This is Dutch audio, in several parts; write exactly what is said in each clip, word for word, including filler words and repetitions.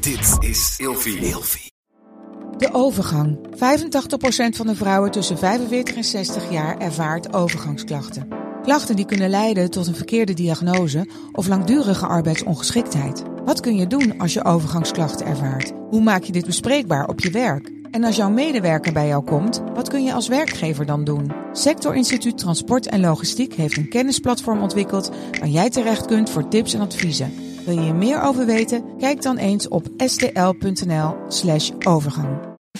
Dit is Ilfie. Ilfie. De overgang. vijfentachtig procent van de vrouwen tussen vijfenveertig en zestig jaar ervaart overgangsklachten. Klachten die kunnen leiden tot een verkeerde diagnose of langdurige arbeidsongeschiktheid. Wat kun je doen als je overgangsklachten ervaart? Hoe maak je dit bespreekbaar op je werk? En als jouw medewerker bij jou komt, wat kun je als werkgever dan doen? Sector Instituut Transport en Logistiek heeft een kennisplatform ontwikkeld waar jij terecht kunt voor tips en adviezen. Wil je hier meer over weten? Kijk dan eens op stl.nl slash overgang.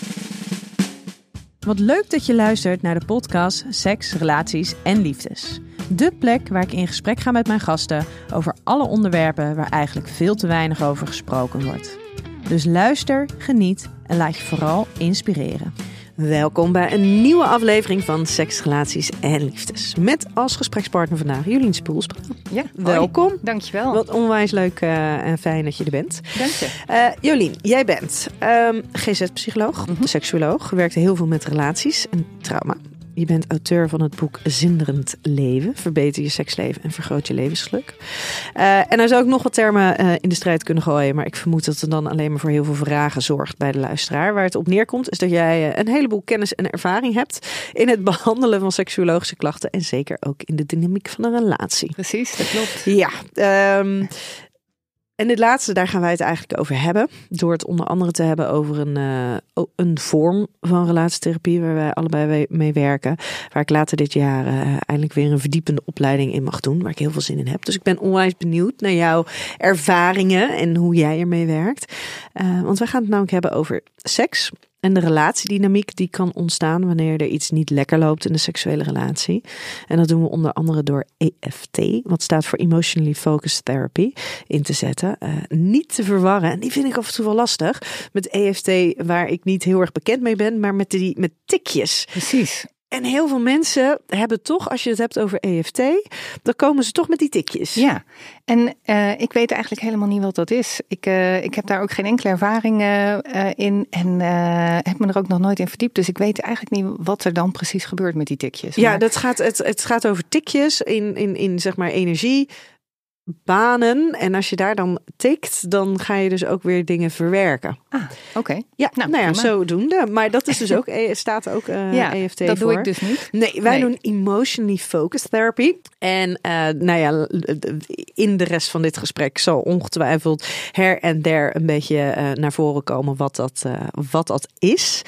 Wat leuk dat je luistert naar de podcast Seks, Relaties en Liefdes. De plek waar ik in gesprek ga met mijn gasten over alle onderwerpen waar eigenlijk veel te weinig over gesproken wordt. Dus luister, geniet en laat je vooral inspireren. Welkom bij een nieuwe aflevering van Seks, Relaties en Liefdes. Met als gesprekspartner vandaag Jolien Spoelstra. Ja, welkom. Hoi, dankjewel. Wat onwijs leuk uh, en fijn dat je er bent. Dank je. Uh, Jolien, jij bent um, G Z-psycholoog, Mm-hmm. seksuoloog. Werkt heel veel met relaties en trauma. Je bent auteur van het boek Zinderend Leven. Verbeter je seksleven en vergroot je levensgeluk. Uh, en er zou ook nog wat termen uh, in de strijd kunnen gooien. Maar ik vermoed dat het dan alleen maar voor heel veel vragen zorgt bij de luisteraar. Waar het op neerkomt is dat jij uh, een heleboel kennis en ervaring hebt in het behandelen van seksuologische klachten. En zeker ook in de dynamiek van een relatie. Precies, dat klopt. Ja, um, en dit laatste, daar gaan wij het eigenlijk over hebben. Door het onder andere te hebben over een, uh, een vorm van relatietherapie waar wij allebei mee werken. Waar ik later dit jaar uh, eindelijk weer een verdiepende opleiding in mag doen. Waar ik heel veel zin in heb. Dus ik ben onwijs benieuwd naar jouw ervaringen en hoe jij ermee werkt. Uh, want wij gaan het namelijk hebben over seks. En de relatiedynamiek die kan ontstaan wanneer er iets niet lekker loopt in de seksuele relatie. En dat doen we onder andere door E F T, wat staat voor Emotionally Focused Therapy, in te zetten. Uh, niet te verwarren, en die vind ik af en toe wel lastig, met E F T waar ik niet heel erg bekend mee ben, maar met, die, met tikjes. Precies. En heel veel mensen hebben toch, als je het hebt over E F T, dan komen ze toch met die tikjes. Ja, en uh, ik weet eigenlijk helemaal niet wat dat is. Ik, uh, ik heb daar ook geen enkele ervaring uh, in en uh, heb me er ook nog nooit in verdiept. Dus ik weet eigenlijk niet wat er dan precies gebeurt met die tikjes. Ja, maar... dat gaat, het, het gaat over tikjes in, in, in zeg maar energie. Banen. En als je daar dan tikt, dan ga je dus ook weer dingen verwerken. Ah, oké. Okay. Ja, nou, nou ja, prima. zodoende. Maar dat is dus ook, staat ook uh, ja, E F T dat voor. doe ik dus niet. Nee, wij nee. doen Emotionally Focused Therapy. En uh, nou ja, in de rest van dit gesprek zal ongetwijfeld her en der een beetje uh, naar voren komen wat dat, uh, wat dat is.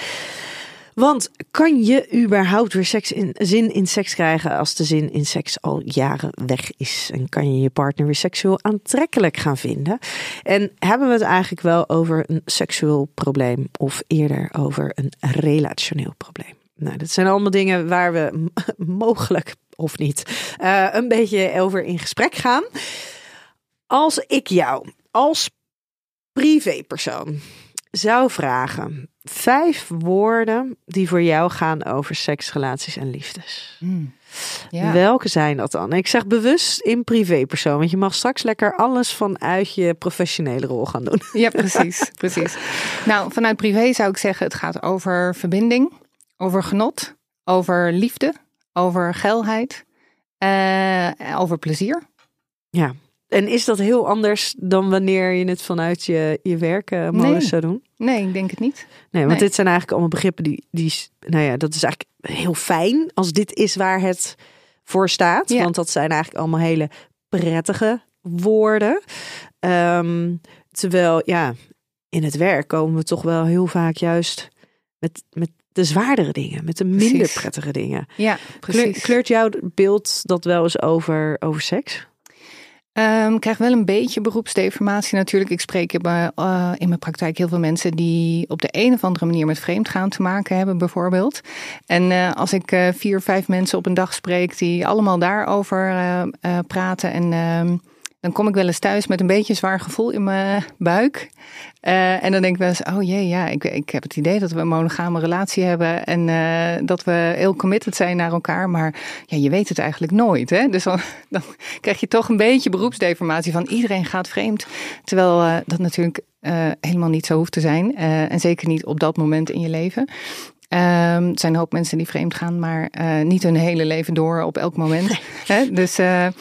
Want kan je überhaupt weer seks in, zin in seks krijgen als de zin in seks al jaren weg is? En kan je je partner weer seksueel aantrekkelijk gaan vinden? En hebben we het eigenlijk wel over een seksueel probleem of eerder over een relationeel probleem? Nou, dat zijn allemaal dingen waar we m- mogelijk of niet uh, een beetje over in gesprek gaan. Als ik jou als privépersoon zou vragen, vijf woorden die voor jou gaan over seks, relaties en liefdes. Mm. Ja. Welke zijn dat dan? Ik zeg bewust in privépersoon, want je mag straks lekker alles vanuit je professionele rol gaan doen. Ja, precies, precies. Nou, vanuit privé zou ik zeggen, het gaat over verbinding, over genot, over liefde, over geilheid, uh, over plezier. Ja. En is dat heel anders dan wanneer je het vanuit je, je werkmodus nee. zou doen? Nee, ik denk het niet. Nee, want nee. dit zijn eigenlijk allemaal begrippen die, die, nou ja, dat is eigenlijk heel fijn als dit is waar het voor staat. Ja. Want dat zijn eigenlijk allemaal hele prettige woorden. Um, terwijl, ja, in het werk komen we toch wel heel vaak juist met, met de zwaardere dingen, met de minder precies. prettige dingen. Ja, precies. Kleur, kleurt jouw beeld dat wel eens over, over seks? Um, ik krijg wel een beetje beroepsdeformatie natuurlijk. Ik spreek in mijn, uh, in mijn praktijk heel veel mensen die op de een of andere manier met vreemdgaan te maken hebben bijvoorbeeld. En uh, als ik uh, vier, vijf mensen op een dag spreek die allemaal daarover uh, uh, praten en uh, dan kom ik wel eens thuis met een beetje een zwaar gevoel in mijn buik. Uh, en dan denk ik wel eens, oh jee, ja, ik, ik heb het idee dat we een monogame relatie hebben en uh, dat we heel committed zijn naar elkaar. Maar ja, je weet het eigenlijk nooit. Hè? Dus dan, dan krijg je toch een beetje beroepsdeformatie van iedereen gaat vreemd. Terwijl uh, dat natuurlijk uh, helemaal niet zo hoeft te zijn. Uh, en zeker niet op dat moment in je leven. Um, er zijn een hoop mensen die vreemd gaan, maar uh, niet hun hele leven door op elk moment. Hè? Dus... Uh,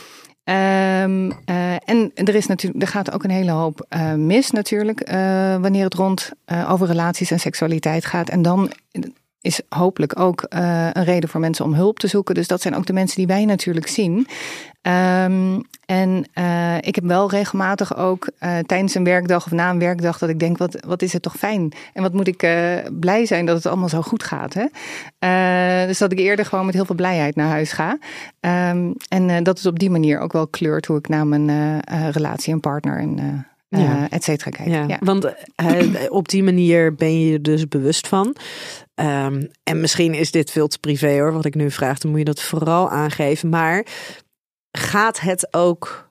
Um, uh, en er, is natuurlijk, er gaat ook een hele hoop uh, mis natuurlijk uh, wanneer het rond uh, over relaties en seksualiteit gaat. En dan is hopelijk ook uh, een reden voor mensen om hulp te zoeken. Dus dat zijn ook de mensen die wij natuurlijk zien. Um, en uh, ik heb wel regelmatig ook uh, tijdens een werkdag of na een werkdag dat ik denk, wat, wat is het toch fijn? En wat moet ik uh, blij zijn dat het allemaal zo goed gaat. Hè? Uh, dus dat ik eerder gewoon met heel veel blijheid naar huis ga. Um, en uh, dat het op die manier ook wel kleurt hoe ik naar mijn uh, uh, relatie en partner en uh, ja. uh, et cetera kijk. Ja, ja. Want uh, op die manier ben je je dus bewust van. Um, en misschien is dit veel te privé hoor, wat ik nu vraag. Dan moet je dat vooral aangeven. Maar gaat het ook,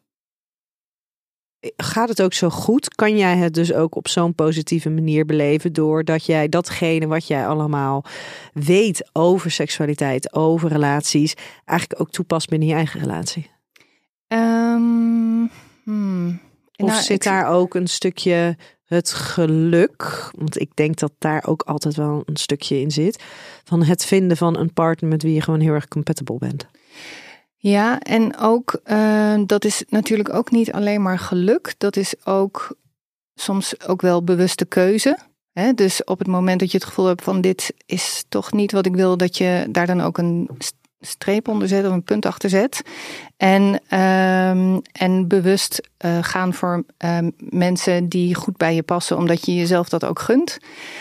gaat het ook zo goed? Kan jij het dus ook op zo'n positieve manier beleven doordat jij datgene wat jij allemaal weet over seksualiteit, over relaties, eigenlijk ook toepast binnen je eigen relatie? Um, hmm. Of nou, zit ik... daar ook een stukje het geluk, want ik denk dat daar ook altijd wel een stukje in zit, van het vinden van een partner met wie je gewoon heel erg compatible bent? Ja, en ook, uh, dat is natuurlijk ook niet alleen maar geluk. Dat is ook soms ook wel bewuste keuze. Hè? Dus op het moment dat je het gevoel hebt van dit is toch niet wat ik wil, dat je daar dan ook een streep onder zet of een punt achter zet. En, um, en bewust uh, gaan voor um, mensen die goed bij je passen, omdat je jezelf dat ook gunt.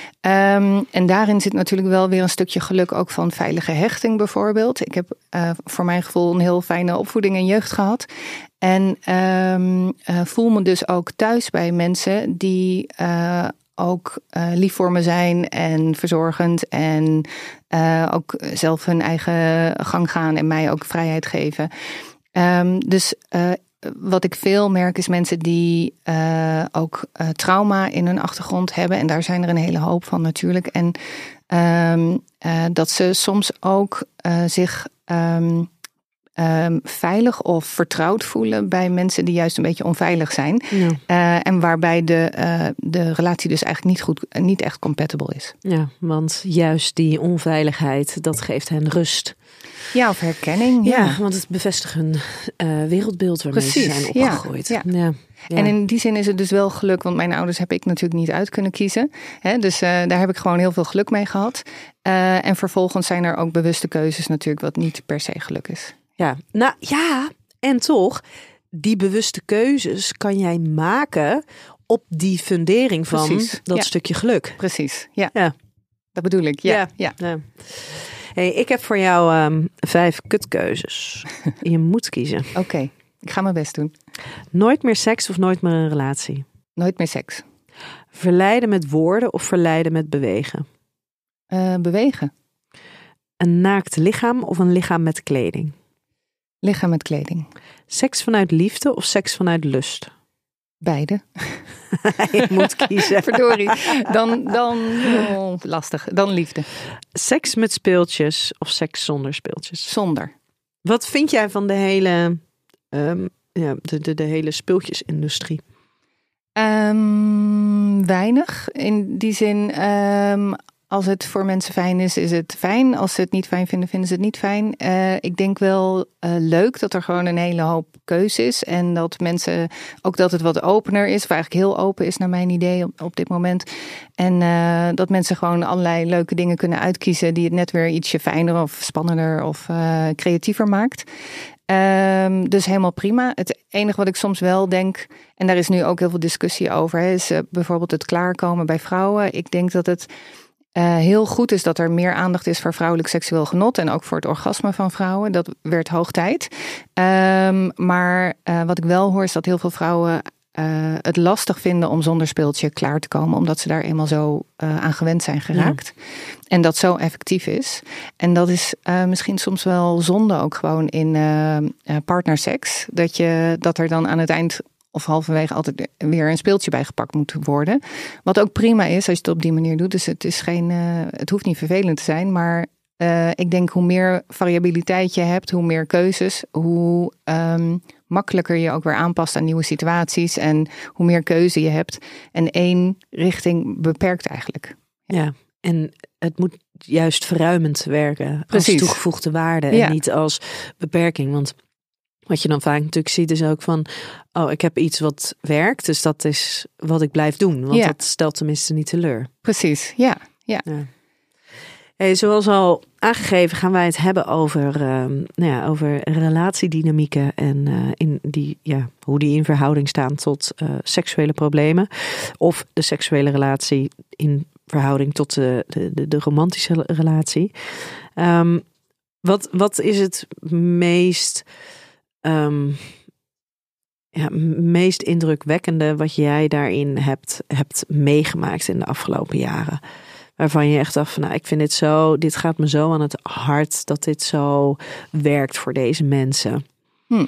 Um, en daarin zit natuurlijk wel weer een stukje geluk ook van veilige hechting bijvoorbeeld. Ik heb uh, voor mijn gevoel een heel fijne opvoeding en jeugd gehad. En um, uh, voel me dus ook thuis bij mensen die uh, ook uh, lief voor me zijn en verzorgend. En uh, ook zelf hun eigen gang gaan en mij ook vrijheid geven. Um, dus uh, wat ik veel merk is mensen die uh, ook uh, trauma in hun achtergrond hebben. En daar zijn er een hele hoop van natuurlijk. En um, uh, dat ze soms ook uh, zich um, um, veilig of vertrouwd voelen bij mensen die juist een beetje onveilig zijn. Ja. Uh, en waarbij de, uh, de relatie dus eigenlijk niet goed, niet echt compatible is. Ja, want juist die onveiligheid, dat geeft hen rust. Ja, of herkenning. Ja, ja want het bevestigt hun uh, wereldbeeld waarmee Precies, ze zijn opgegroeid. Ja, ja. Ja. Ja. En in die zin is het dus wel geluk, want mijn ouders heb ik natuurlijk niet uit kunnen kiezen. Hè, dus uh, daar heb ik gewoon heel veel geluk mee gehad. Uh, en vervolgens zijn er ook bewuste keuzes natuurlijk, wat niet per se geluk is. Ja, nou ja, en toch, die bewuste keuzes kan jij maken op die fundering van Precies, dat ja. stukje geluk. Precies, ja. ja. Dat bedoel ik, ja. ja. ja. ja. Hey, ik heb voor jou um, vijf kutkeuzes. Je moet kiezen. Oké, okay, ik ga mijn best doen. Nooit meer seks of nooit meer een relatie? Nooit meer seks. Verleiden met woorden of verleiden met bewegen? Uh, bewegen. Een naakt lichaam of een lichaam met kleding? Lichaam met kleding. Seks vanuit liefde of seks vanuit lust? Beide. Je moet kiezen. Verdorie. Dan, dan oh, lastig. Dan liefde. Seks met speeltjes of seks zonder speeltjes? Zonder. Wat vind jij van de hele, um, ja, de, de, de hele speeltjesindustrie? Um, weinig. In die zin, um, als het voor mensen fijn is, is het fijn. Als ze het niet fijn vinden, vinden ze het niet fijn. Uh, ik denk wel uh, leuk dat er gewoon een hele hoop keuze is. En dat mensen, ook dat het wat opener is. Of eigenlijk heel open is naar mijn idee op, op dit moment. En uh, dat mensen gewoon allerlei leuke dingen kunnen uitkiezen. Die het net weer ietsje fijner of spannender of uh, creatiever maakt. Um, dus helemaal prima. Het enige wat ik soms wel denk, en daar is nu ook heel veel discussie over, hè, is uh, bijvoorbeeld het klaarkomen bij vrouwen. Ik denk dat het Uh, heel goed is dat er meer aandacht is voor vrouwelijk seksueel genot en ook voor het orgasme van vrouwen. Dat werd hoog tijd. Um, maar uh, wat ik wel hoor is dat heel veel vrouwen uh, het lastig vinden om zonder speeltje klaar te komen, omdat ze daar eenmaal zo uh, aan gewend zijn geraakt. Ja. En dat zo effectief is. En dat is uh, misschien soms wel zonde ook gewoon in uh, uh, partnerseks. Dat, je, dat er dan aan het eind of halverwege altijd weer een speeltje bijgepakt moet worden. Wat ook prima is als je het op die manier doet. Dus het is geen, uh, het hoeft niet vervelend te zijn. Maar uh, ik denk hoe meer variabiliteit je hebt, hoe meer keuzes, hoe um, makkelijker je ook weer aanpast aan nieuwe situaties. En hoe meer keuze je hebt. En één richting beperkt eigenlijk. Ja, en het moet juist verruimend werken. Precies. Als toegevoegde waarde ja. en niet als beperking. Want wat je dan vaak natuurlijk ziet is ook van, oh, ik heb iets wat werkt, dus dat is wat ik blijf doen. Want ja. dat stelt tenminste niet teleur. Precies, ja. ja. ja. Hey, zoals al aangegeven gaan wij het hebben over, uh, nou ja, over relatiedynamieken en uh, in die, ja, hoe die in verhouding staan tot uh, seksuele problemen. Of de seksuele relatie in verhouding tot de, de, de, de romantische relatie. Um, wat, wat is het meest, um, ja, meest indrukwekkende wat jij daarin hebt, hebt meegemaakt in de afgelopen jaren? Waarvan je echt dacht van, nou, ik vind dit zo, dit gaat me zo aan het hart dat dit zo werkt voor deze mensen. Hm.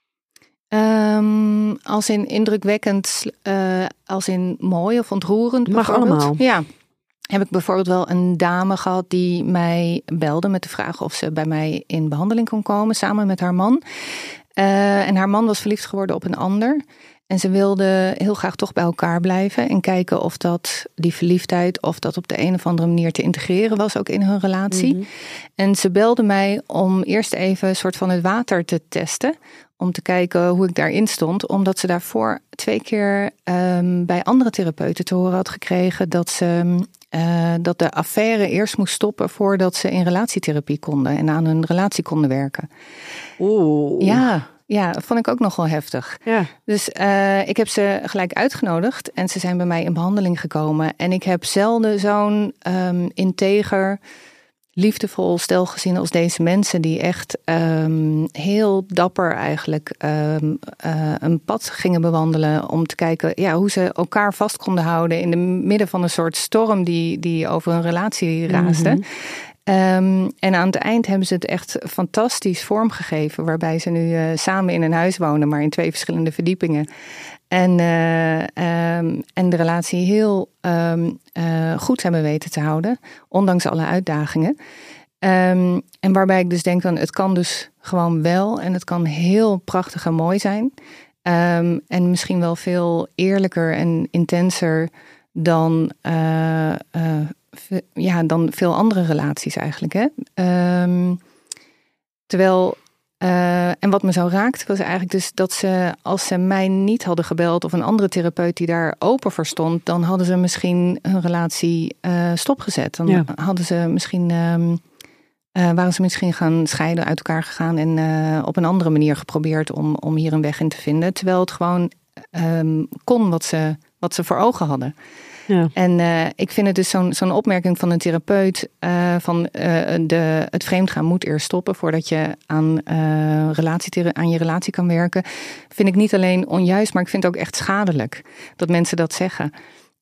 Um, als in indrukwekkend, uh, als in mooi of ontroerend. Mag allemaal. Ja. Heb ik bijvoorbeeld wel een dame gehad die mij belde met de vraag of ze bij mij in behandeling kon komen samen met haar man. Uh, en haar man was verliefd geworden op een ander. En ze wilden heel graag toch bij elkaar blijven en kijken of dat die verliefdheid, of dat op de een of andere manier te integreren was ook in hun relatie. Mm-hmm. En ze belde mij om eerst even een soort van het water te testen. Om te kijken hoe ik daarin stond. Omdat ze daarvoor twee keer um, bij andere therapeuten te horen had gekregen dat ze uh, dat de affaire eerst moest stoppen voordat ze in relatietherapie konden en aan hun relatie konden werken. Oeh. Ja. Ja, dat vond ik ook nogal heftig. Ja. Dus uh, ik heb ze gelijk uitgenodigd en ze zijn bij mij in behandeling gekomen. En ik heb zelden zo'n um, integer, liefdevol stel gezien als deze mensen die echt um, heel dapper eigenlijk um, uh, een pad gingen bewandelen om te kijken ja, hoe ze elkaar vast konden houden in de midden van een soort storm die, die over een relatie raasde. Mm-hmm. Um, en aan het eind hebben ze het echt fantastisch vormgegeven, waarbij ze nu uh, samen in een huis wonen, maar in twee verschillende verdiepingen. En, uh, um, en de relatie heel um, uh, goed hebben weten te houden, ondanks alle uitdagingen. Um, en waarbij ik dus denk, dan, het kan dus gewoon wel en het kan heel prachtig en mooi zijn. Um, en misschien wel veel eerlijker en intenser dan uh, uh, ja, dan veel andere relaties eigenlijk. Hè? Um, terwijl, uh, en wat me zo raakte was eigenlijk dus dat ze, als ze mij niet hadden gebeld of een andere therapeut die daar open voor stond, dan hadden ze misschien hun relatie uh, stopgezet. Dan ja. hadden ze misschien, um, uh, waren ze misschien gaan scheiden, uit elkaar gegaan en uh, op een andere manier geprobeerd om, om hier een weg in te vinden. Terwijl het gewoon um, kon wat ze, wat ze voor ogen hadden. Ja. En uh, ik vind het dus zo'n, zo'n opmerking van een therapeut uh, van uh, de, het vreemdgaan moet eerst stoppen voordat je aan, uh, relatie, aan je relatie kan werken. Vind ik niet alleen onjuist, maar ik vind het ook echt schadelijk dat mensen dat zeggen.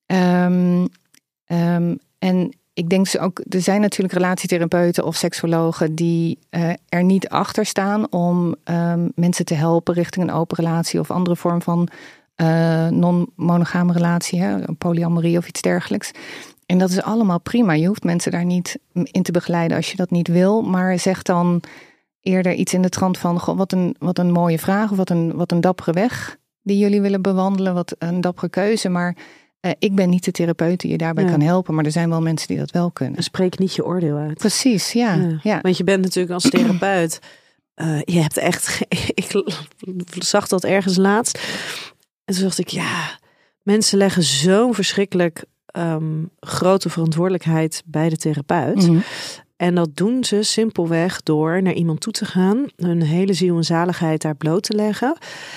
Um, um, en ik denk dus ook, er zijn natuurlijk relatietherapeuten of seksologen die uh, er niet achter staan om um, mensen te helpen richting een open relatie of andere vorm van Uh, non-monogame relatie, hè, polyamorie of iets dergelijks. En dat is allemaal prima. Je hoeft mensen daar niet in te begeleiden als je dat niet wil. Maar zeg dan eerder iets in de trant van, goh, wat een, wat een mooie vraag of wat een, wat een dappere weg die jullie willen bewandelen. Wat een dappere keuze. Maar uh, ik ben niet de therapeut die je daarbij ja. kan helpen. Maar er zijn wel mensen die dat wel kunnen. Spreek niet je oordeel uit. Precies, ja. ja. ja. Want je bent natuurlijk als therapeut, uh, je hebt echt, ik zag dat ergens laatst. En toen dacht ik, ja, mensen leggen zo'n verschrikkelijk um, grote verantwoordelijkheid bij de therapeut. Mm-hmm. En dat doen ze simpelweg door naar iemand toe te gaan, hun hele ziel en zaligheid daar bloot te leggen.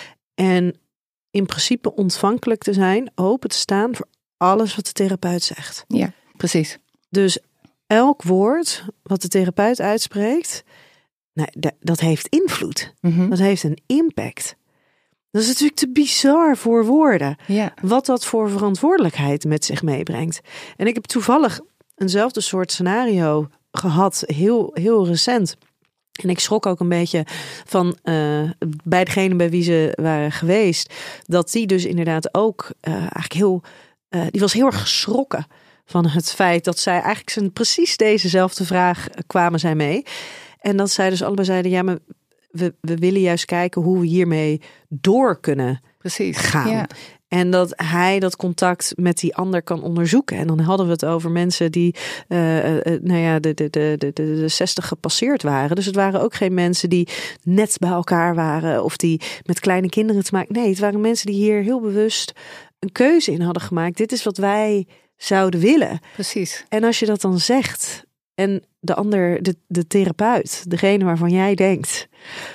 En in principe ontvankelijk te zijn, open te staan voor alles wat de therapeut zegt. Ja, precies. Dus elk woord wat de therapeut uitspreekt, nou, dat heeft invloed. Mm-hmm. Dat heeft een impact. Dat is natuurlijk te bizar voor woorden. Ja. Wat dat voor verantwoordelijkheid met zich meebrengt. En ik heb toevallig eenzelfde soort scenario gehad, heel, heel recent. En ik schrok ook een beetje van uh, bij degene bij wie ze waren geweest, dat die dus inderdaad ook uh, eigenlijk heel, uh, die was heel erg geschrokken van het feit dat zij eigenlijk zijn precies dezezelfde vraag kwamen zij mee. En dat zij dus allebei zeiden, ja, maar We, we willen juist kijken hoe we hiermee door kunnen Precies, gaan. Ja. En dat hij dat contact met die ander kan onderzoeken. En dan hadden we het over mensen die uh, uh, nou ja, de, de, de, de, de zestig gepasseerd waren. Dus het waren ook geen mensen die net bij elkaar waren of die met kleine kinderen te maken. Nee, het waren mensen die hier heel bewust een keuze in hadden gemaakt. Dit is wat wij zouden willen. Precies. En als je dat dan zegt en de ander, de, de therapeut, degene waarvan jij denkt,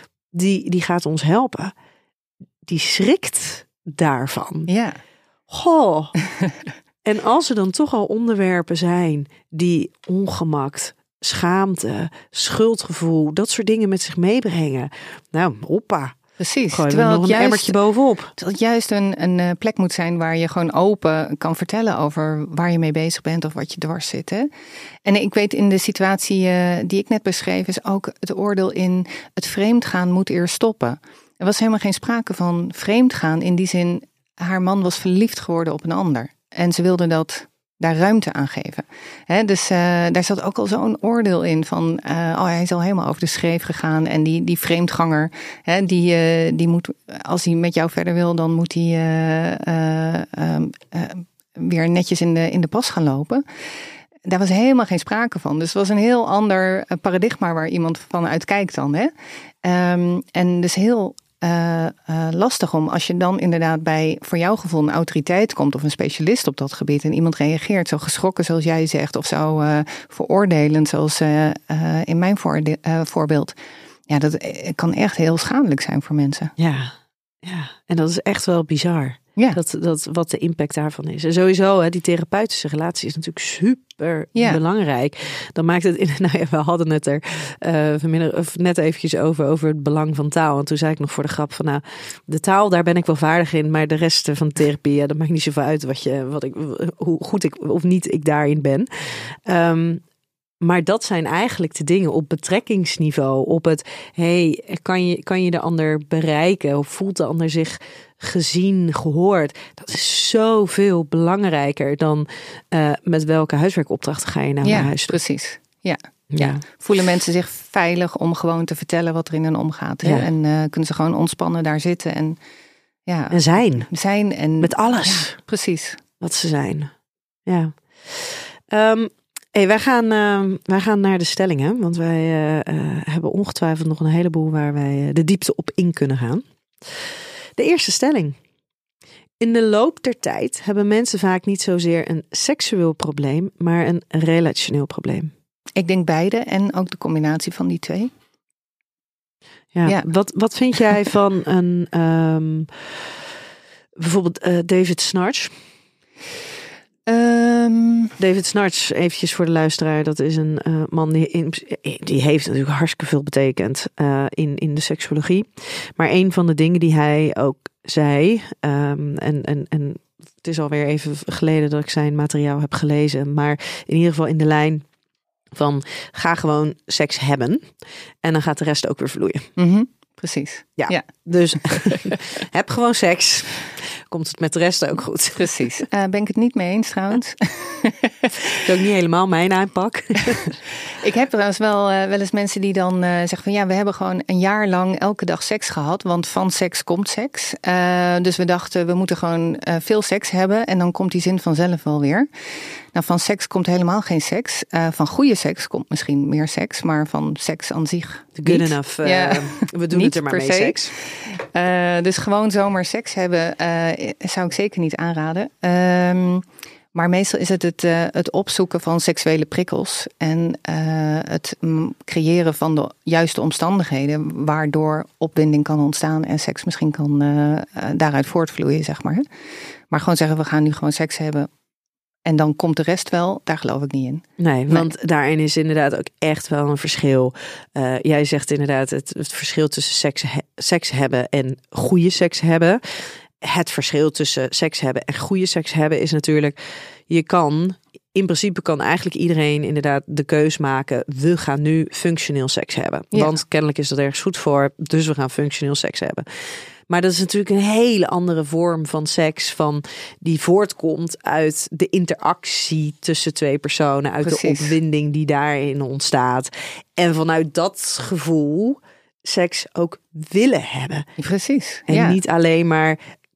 die, die gaat ons helpen, die schrikt daarvan. Ja. Goh. En als er dan toch al onderwerpen zijn die ongemak, schaamte, schuldgevoel, dat soort dingen met zich meebrengen. Nou, hoppa. Precies. Gooi er terwijl nog het een juist, emmertje bovenop. Terwijl het juist een, een plek moet zijn waar je gewoon open kan vertellen over waar je mee bezig bent of wat je dwars zit. Hè? En ik weet in de situatie uh, die ik net beschreef is ook het oordeel in het vreemdgaan moet eerst stoppen. Er was helemaal geen sprake van vreemdgaan in die zin, haar man was verliefd geworden op een ander. En ze wilde dat daar ruimte aan geven. He, dus uh, daar zat ook al zo'n oordeel in van, uh, oh, hij is al helemaal over de schreef gegaan. En die, die vreemdganger, he, die, uh, die moet, als hij met jou verder wil, dan moet hij uh, uh, uh, uh, weer netjes in de, in de pas gaan lopen. Daar was helemaal geen sprake van. Dus het was een heel ander paradigma waar iemand vanuit kijkt dan. Hè? Um, en dus heel Uh, uh, lastig om als je dan inderdaad bij voor jouw gevoel een autoriteit komt of een specialist op dat gebied en iemand reageert zo geschrokken zoals jij zegt of zo uh, veroordelend zoals uh, uh, in mijn voorde- uh, voorbeeld. Ja, dat kan echt heel schadelijk zijn voor mensen. Ja, ja. En dat is echt wel bizar. Ja. Dat, dat, wat de impact daarvan is. En sowieso, hè, die therapeutische relatie is natuurlijk super ja. belangrijk. Dan maakt het, in, nou ja, we hadden het er uh, vanmiddag, of net eventjes over, over het belang van taal. En toen zei ik nog voor de grap van, nou, de taal, daar ben ik wel vaardig in. Maar de rest van de therapie, ja, dat maakt niet zoveel uit wat je, wat ik, hoe goed ik of niet ik daarin ben. Um, Maar dat zijn eigenlijk de dingen op betrekkingsniveau. Op het, hey, kan je, kan je de ander bereiken? Of voelt de ander zich gezien, gehoord? Dat is zoveel belangrijker dan uh, met welke huiswerkopdrachten ga je nou ja, naar huis toe. Precies. Ja. Ja. Ja. Voelen mensen zich veilig om gewoon te vertellen wat er in hen omgaat. Ja. En uh, kunnen ze gewoon ontspannen daar zitten. En, ja, en zijn. Zijn. En, met alles. Ja, precies. Wat ze zijn. Ja. Um, Hey, wij, gaan, uh, wij gaan naar de stellingen, want wij uh, uh, hebben ongetwijfeld nog een heleboel waar wij uh, de diepte op in kunnen gaan. De eerste stelling. In de loop der tijd hebben mensen vaak niet zozeer een seksueel probleem, maar een relationeel probleem. Ik denk beide en ook de combinatie van die twee. Ja, ja. Wat, wat vind jij van een um, bijvoorbeeld uh, David Snarch? Um, David Snarch, eventjes voor de luisteraar, dat is een uh, man die, in, die heeft natuurlijk hartstikke veel betekend uh, in, in de seksuologie. Maar een van de dingen die hij ook zei, um, en, en, en het is alweer even geleden dat ik zijn materiaal heb gelezen, maar in ieder geval in de lijn van ga gewoon seks hebben en dan gaat de rest ook weer vloeien. Mm-hmm, precies. Ja, ja. Dus heb gewoon seks. Komt het met de rest ook goed. Precies. Uh, ben ik het niet mee eens trouwens. Dat is ook niet helemaal mijn aanpak. Ik heb trouwens wel, uh, wel eens mensen die dan uh, zeggen van ja, we hebben gewoon een jaar lang elke dag seks gehad. Want van seks komt seks. Uh, dus we dachten we moeten gewoon uh, veel seks hebben. En dan komt die zin vanzelf wel weer. Nou, van seks komt helemaal geen seks. Uh, van goede seks komt misschien meer seks. Maar van seks aan zich Good niet. enough. Uh, ja. We doen het er maar mee, seks. Uh, dus gewoon zomaar seks hebben uh, zou ik zeker niet aanraden. Um, maar meestal is het het, uh, het opzoeken van seksuele prikkels. En uh, het m- creëren van de juiste omstandigheden. Waardoor opwinding kan ontstaan en seks misschien kan uh, uh, daaruit voortvloeien, zeg maar. Maar gewoon zeggen we gaan nu gewoon seks hebben. En dan komt de rest wel, daar geloof ik niet in. Nee, want nee. Daarin is inderdaad ook echt wel een verschil. Uh, jij zegt inderdaad het, het verschil tussen seks, he, seks hebben en goede seks hebben. Het verschil tussen seks hebben en goede seks hebben is natuurlijk, je kan, in principe kan eigenlijk iedereen inderdaad de keus maken, we gaan nu functioneel seks hebben. Ja. Want kennelijk is dat ergens goed voor, dus we gaan functioneel seks hebben. Maar dat is natuurlijk een hele andere vorm van seks, van die voortkomt uit de interactie tussen twee personen, uit Precies. de opwinding die daarin ontstaat. En vanuit dat gevoel seks ook willen hebben. Precies. En ja. niet alleen maar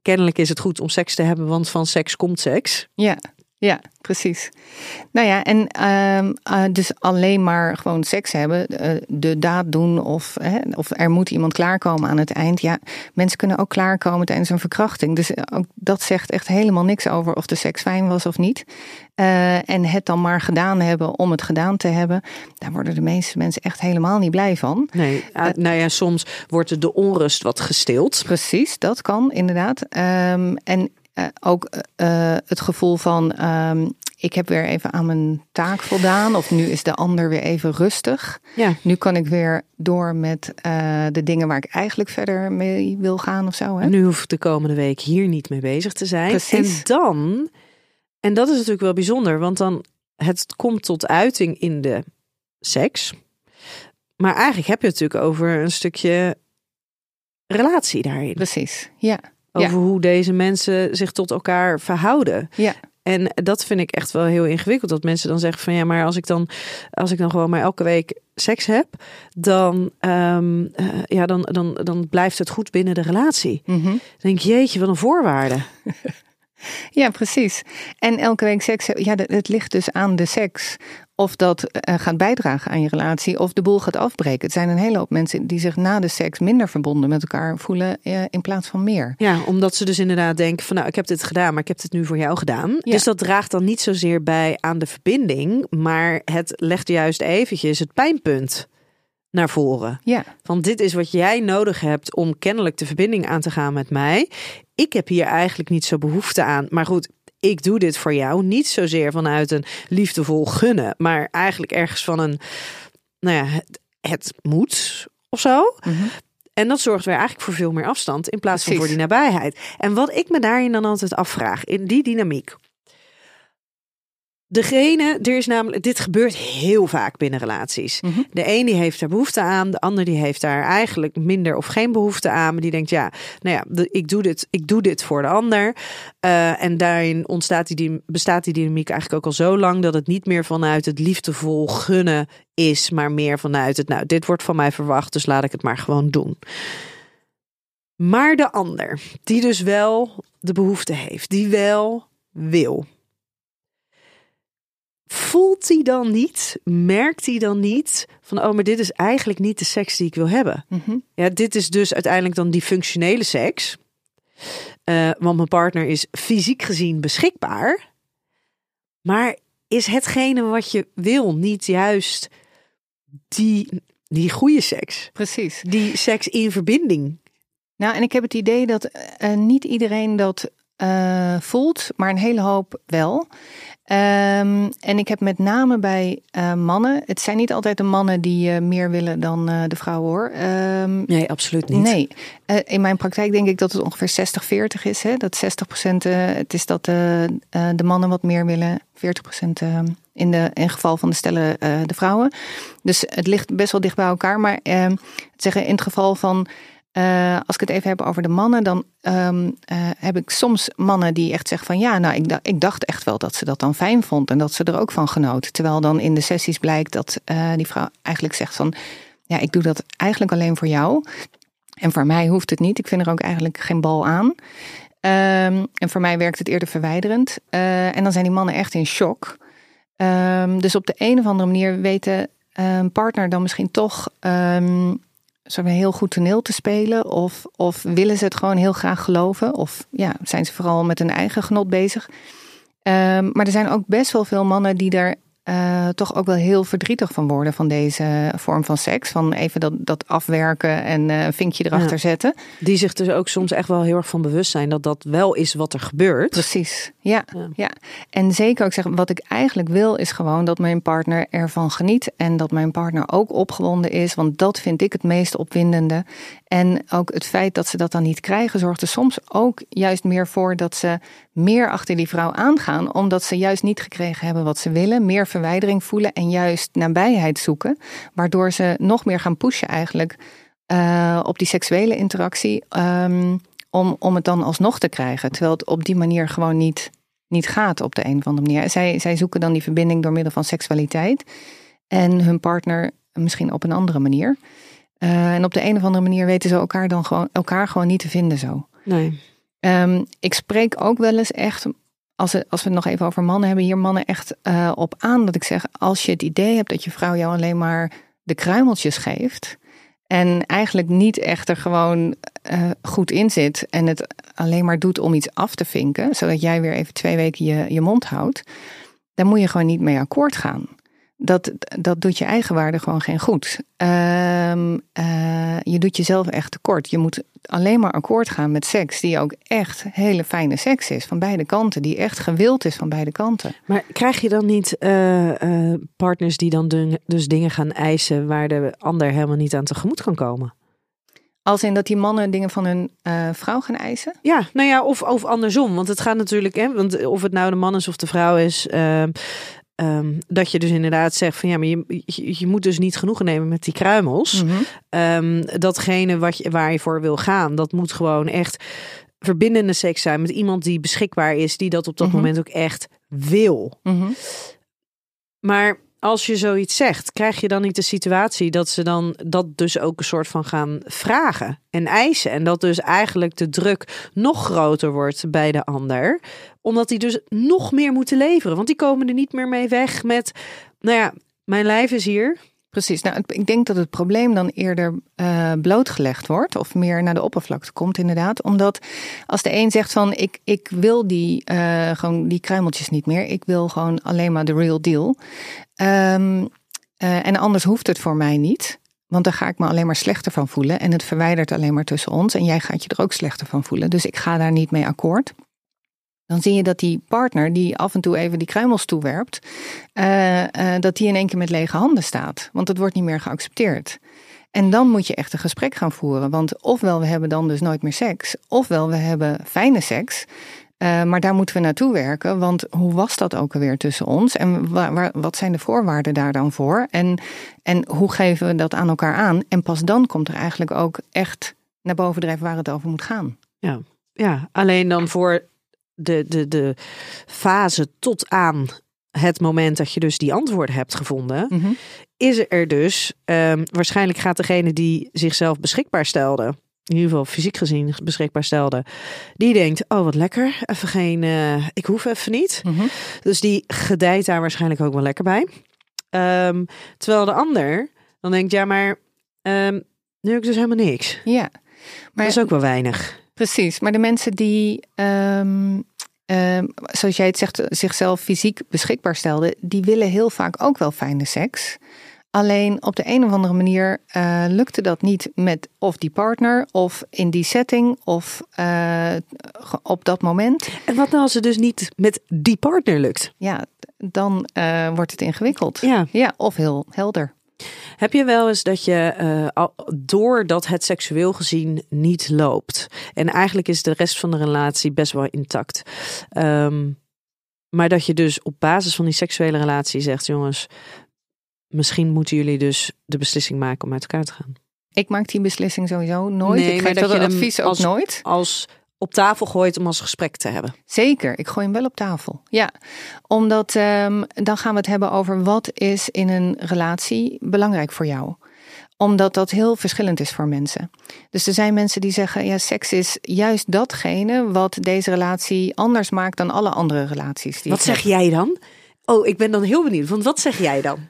kennelijk is het goed om seks te hebben, want van seks komt seks. Ja. Ja, precies. Nou ja, en uh, uh, dus alleen maar gewoon seks hebben, uh, de daad doen of, hè, of er moet iemand klaarkomen aan het eind. Ja, mensen kunnen ook klaarkomen tijdens een verkrachting. Dus ook dat zegt echt helemaal niks over of de seks fijn was of niet. Uh, en het dan maar gedaan hebben om het gedaan te hebben, daar worden de meeste mensen echt helemaal niet blij van. Nee, uh, nou ja, soms wordt de onrust wat gestild. Precies, dat kan inderdaad. Um, en Uh, ook uh, het gevoel van um, ik heb weer even aan mijn taak voldaan. Of nu is de ander weer even rustig. Ja. Nu kan ik weer door met uh, de dingen waar ik eigenlijk verder mee wil gaan of zo. Hè? Nu hoef ik de komende week hier niet mee bezig te zijn. Precies. En dan, en dat is natuurlijk wel bijzonder. Want dan, het komt tot uiting in de seks. Maar eigenlijk heb je het natuurlijk over een stukje relatie daarin. Precies, ja. Over ja. hoe deze mensen zich tot elkaar verhouden. Ja. En dat vind ik echt wel heel ingewikkeld. Dat mensen dan zeggen van ja, maar als ik dan, als ik dan gewoon maar elke week seks heb, dan, um, uh, ja, dan, dan, dan blijft het goed binnen de relatie. Mm-hmm. Dan denk je, jeetje, wat een voorwaarde. Ja, precies. En elke week seks, ja, het ligt dus aan de seks. Of dat uh, gaat bijdragen aan je relatie, of de boel gaat afbreken. Het zijn een hele hoop mensen die zich na de seks minder verbonden met elkaar voelen uh, in plaats van meer. Ja, omdat ze dus inderdaad denken van nou, ik heb dit gedaan, maar ik heb het nu voor jou gedaan. Ja. Dus dat draagt dan niet zozeer bij aan de verbinding, maar het legt juist eventjes het pijnpunt naar voren. Ja. Van dit is wat jij nodig hebt om kennelijk de verbinding aan te gaan met mij. Ik heb hier eigenlijk niet zo behoefte aan. Maar goed, ik doe dit voor jou. Niet zozeer vanuit een liefdevol gunnen. Maar eigenlijk ergens van een, nou ja, het, het moet of zo. Mm-hmm. En dat zorgt weer eigenlijk voor veel meer afstand in plaats Precies. van voor die nabijheid. En wat ik me daarin dan altijd afvraag, in die dynamiek. Degene, er is namelijk, dit gebeurt heel vaak binnen relaties. Mm-hmm. De een die heeft daar behoefte aan, de ander die heeft daar eigenlijk minder of geen behoefte aan. Maar die denkt, ja, nou ja, de, ik doe dit, ik doe dit voor de ander. Uh, en daarin ontstaat die, bestaat die dynamiek eigenlijk ook al zo lang dat het niet meer vanuit het liefdevol gunnen is, maar meer vanuit het, nou, dit wordt van mij verwacht, dus laat ik het maar gewoon doen. Maar de ander, die dus wel de behoefte heeft, die wel wil. Voelt hij dan niet, merkt hij dan niet van, oh, maar dit is eigenlijk niet de seks die ik wil hebben. Mm-hmm. Ja, dit is dus uiteindelijk dan die functionele seks. Uh, want mijn partner is fysiek gezien beschikbaar. Maar is hetgene wat je wil niet juist die, die goede seks? Precies. Die seks in verbinding. Nou, en ik heb het idee dat uh, niet iedereen dat uh, voelt, maar een hele hoop wel. Um, en ik heb met name bij uh, mannen, het zijn niet altijd de mannen die uh, meer willen dan uh, de vrouwen hoor. Um, nee, absoluut niet. Nee, uh, in mijn praktijk denk ik dat het ongeveer zestig veertig is. Hè? Dat zestig procent uh, het is dat uh, uh, de mannen wat meer willen, veertig procent uh, in de in geval van de stellen uh, de vrouwen. Dus het ligt best wel dicht bij elkaar. Maar uh, zeggen in het geval van Uh, als ik het even heb over de mannen, dan um, uh, heb ik soms mannen die echt zeggen van ja, nou ik, d- ik dacht echt wel dat ze dat dan fijn vond en dat ze er ook van genoot. Terwijl dan in de sessies blijkt dat uh, die vrouw eigenlijk zegt van ja, ik doe dat eigenlijk alleen voor jou. En voor mij hoeft het niet. Ik vind er ook eigenlijk geen bal aan. Um, en voor mij werkt het eerder verwijderend. Uh, en dan zijn die mannen echt in shock. Um, dus op de een of andere manier weten een partner dan misschien toch Um, een heel goed toneel te spelen? Of, of willen ze het gewoon heel graag geloven? Of ja, zijn ze vooral met hun eigen genot bezig? Um, maar er zijn ook best wel veel mannen die daar uh, toch ook wel heel verdrietig van worden van deze vorm van seks. Van even dat, dat afwerken en uh, een vinkje erachter ja. zetten. Die zich dus ook soms echt wel heel erg van bewust zijn dat dat wel is wat er gebeurt. Precies, ja. ja. ja. En zeker ook zeggen, wat ik eigenlijk wil is gewoon dat mijn partner ervan geniet. En dat mijn partner ook opgewonden is. Want dat vind ik het meest opwindende. En ook het feit dat ze dat dan niet krijgen zorgt er soms ook juist meer voor dat ze meer achter die vrouw aangaan. Omdat ze juist niet gekregen hebben wat ze willen. Meer verwijdering voelen en juist nabijheid zoeken. Waardoor ze nog meer gaan pushen eigenlijk uh, op die seksuele interactie. Um, om, om het dan alsnog te krijgen. Terwijl het op die manier gewoon niet, niet gaat op de een of andere manier. Zij, zij zoeken dan die verbinding door middel van seksualiteit. En hun partner misschien op een andere manier. Uh, en op de een of andere manier weten ze elkaar dan gewoon, elkaar gewoon niet te vinden zo. Nee. Um, ik spreek ook wel eens echt, als we, als we het nog even over mannen hebben, hier mannen echt uh, op aan dat ik zeg, als je het idee hebt dat je vrouw jou alleen maar de kruimeltjes geeft en eigenlijk niet echt er gewoon uh, goed in zit en het alleen maar doet om iets af te vinken, zodat jij weer even twee weken je, je mond houdt, dan moet je gewoon niet mee akkoord gaan. Dat, dat doet je eigen waarde gewoon geen goed. Uh, uh, je doet jezelf echt tekort. Je moet alleen maar akkoord gaan met seks die ook echt hele fijne seks is. Van beide kanten. Die echt gewild is van beide kanten. Maar krijg je dan niet uh, uh, partners die dan de, dus dingen gaan eisen waar de ander helemaal niet aan tegemoet kan komen? Als in dat die mannen dingen van hun uh, vrouw gaan eisen? Ja, nou ja, of, of andersom. Want het gaat natuurlijk, hè, want of het nou de man is of de vrouw is. Uh, Um, dat je dus inderdaad zegt van ja, maar je, je, je moet dus niet genoegen nemen met die kruimels. Mm-hmm. Um, datgene wat je, waar je voor wil gaan, dat moet gewoon echt verbindende seks zijn met iemand die beschikbaar is, die dat op dat mm-hmm. moment ook echt wil. Mm-hmm. Maar als je zoiets zegt, krijg je dan niet de situatie dat ze dan dat dus ook een soort van gaan vragen en eisen. En dat dus eigenlijk de druk nog groter wordt bij de ander. Omdat die dus nog meer moeten leveren. Want die komen er niet meer mee weg met, nou ja, mijn lijf is hier. Precies. Nou, ik denk dat het probleem dan eerder uh, blootgelegd wordt. Of meer naar de oppervlakte komt inderdaad. Omdat als de een zegt van ik, ik wil die, uh, gewoon die kruimeltjes niet meer. Ik wil gewoon alleen maar de real deal. Um, uh, en anders hoeft het voor mij niet. Want dan ga ik me alleen maar slechter van voelen. En het verwijdert alleen maar tussen ons. En jij gaat je er ook slechter van voelen. Dus ik ga daar niet mee akkoord. Dan zie je dat die partner die af en toe even die kruimels toewerpt, uh, uh, dat die in één keer met lege handen staat. Want het wordt niet meer geaccepteerd. En dan moet je echt een gesprek gaan voeren. Want ofwel we hebben dan dus nooit meer seks. Ofwel we hebben fijne seks. Uh, maar daar moeten we naartoe werken. Want hoe was dat ook alweer tussen ons? En waar, waar, wat zijn de voorwaarden daar dan voor? En, en hoe geven we dat aan elkaar aan? En pas dan komt er eigenlijk ook echt naar boven drijven waar het over moet gaan. Ja, ja, alleen dan voor de, de, de fase tot aan het moment dat je dus die antwoorden hebt gevonden, mm-hmm. is er dus, um, waarschijnlijk gaat degene die zichzelf beschikbaar stelde, in ieder geval fysiek gezien beschikbaar stelde, die denkt, oh wat lekker, even geen, uh, ik hoef even niet. Mm-hmm. Dus die gedijt daar waarschijnlijk ook wel lekker bij. Um, terwijl de ander dan denkt, ja maar, um, nu heb ik dus helemaal niks. Ja. Maar dat is ook wel weinig. Precies, maar de mensen die, um, um, zoals jij het zegt, zichzelf fysiek beschikbaar stelden, die willen heel vaak ook wel fijne seks. Alleen op de een of andere manier uh, lukte dat niet met of die partner of in die setting of uh, op dat moment. En wat nou als het dus niet met die partner lukt? Ja, dan uh, wordt het ingewikkeld. Ja. Ja, of heel helder. Heb je wel eens dat je uh, doordat het seksueel gezien niet loopt en eigenlijk is de rest van de relatie best wel intact, um, maar dat je dus op basis van die seksuele relatie zegt, jongens, misschien moeten jullie dus de beslissing maken om uit elkaar te gaan? Ik maak die beslissing sowieso nooit. Nee, ik geef geef dat je advies ook als, nooit. Als op tafel gooit om als gesprek te hebben. Zeker, ik gooi hem wel op tafel. Ja, omdat um, dan gaan we het hebben over wat is in een relatie belangrijk voor jou. Omdat dat heel verschillend is voor mensen. Dus er zijn mensen die zeggen, ja, seks is juist datgene wat deze relatie anders maakt dan alle andere relaties. Die wat zeg heb. jij dan? Oh, ik ben dan heel benieuwd, want wat zeg jij dan?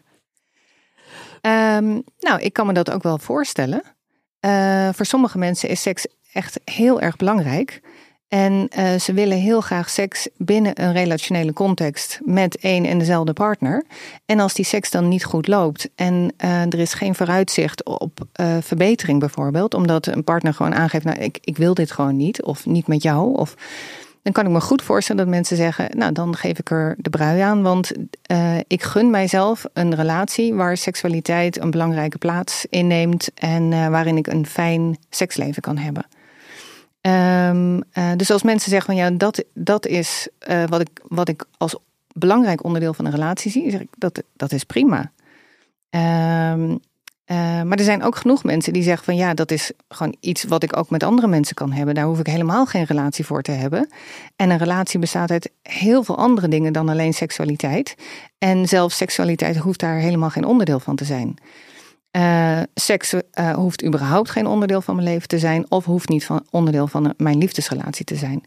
Um, nou, ik kan me dat ook wel voorstellen. Uh, voor sommige mensen is seks echt heel erg belangrijk. En uh, ze willen heel graag seks binnen een relationele context met één en dezelfde partner. En als die seks dan niet goed loopt en uh, er is geen vooruitzicht op uh, verbetering bijvoorbeeld, omdat een partner gewoon aangeeft, nou ik, ik wil dit gewoon niet of niet met jou, of dan kan ik me goed voorstellen dat mensen zeggen, nou dan geef ik er de brui aan, want uh, ik gun mijzelf een relatie waar seksualiteit een belangrijke plaats inneemt en uh, waarin ik een fijn seksleven kan hebben. Um, uh, dus als mensen zeggen van ja, dat, dat is uh, wat, ik, wat ik als belangrijk onderdeel van een relatie zie, zeg ik dat, dat is prima. Um, uh, maar er zijn ook genoeg mensen die zeggen van ja, dat is gewoon iets wat ik ook met andere mensen kan hebben. Daar hoef ik helemaal geen relatie voor te hebben. En een relatie bestaat uit heel veel andere dingen dan alleen seksualiteit. En zelfs seksualiteit hoeft daar helemaal geen onderdeel van te zijn. Uh, seks uh, hoeft überhaupt geen onderdeel van mijn leven te zijn, of hoeft niet van onderdeel van een, mijn liefdesrelatie te zijn.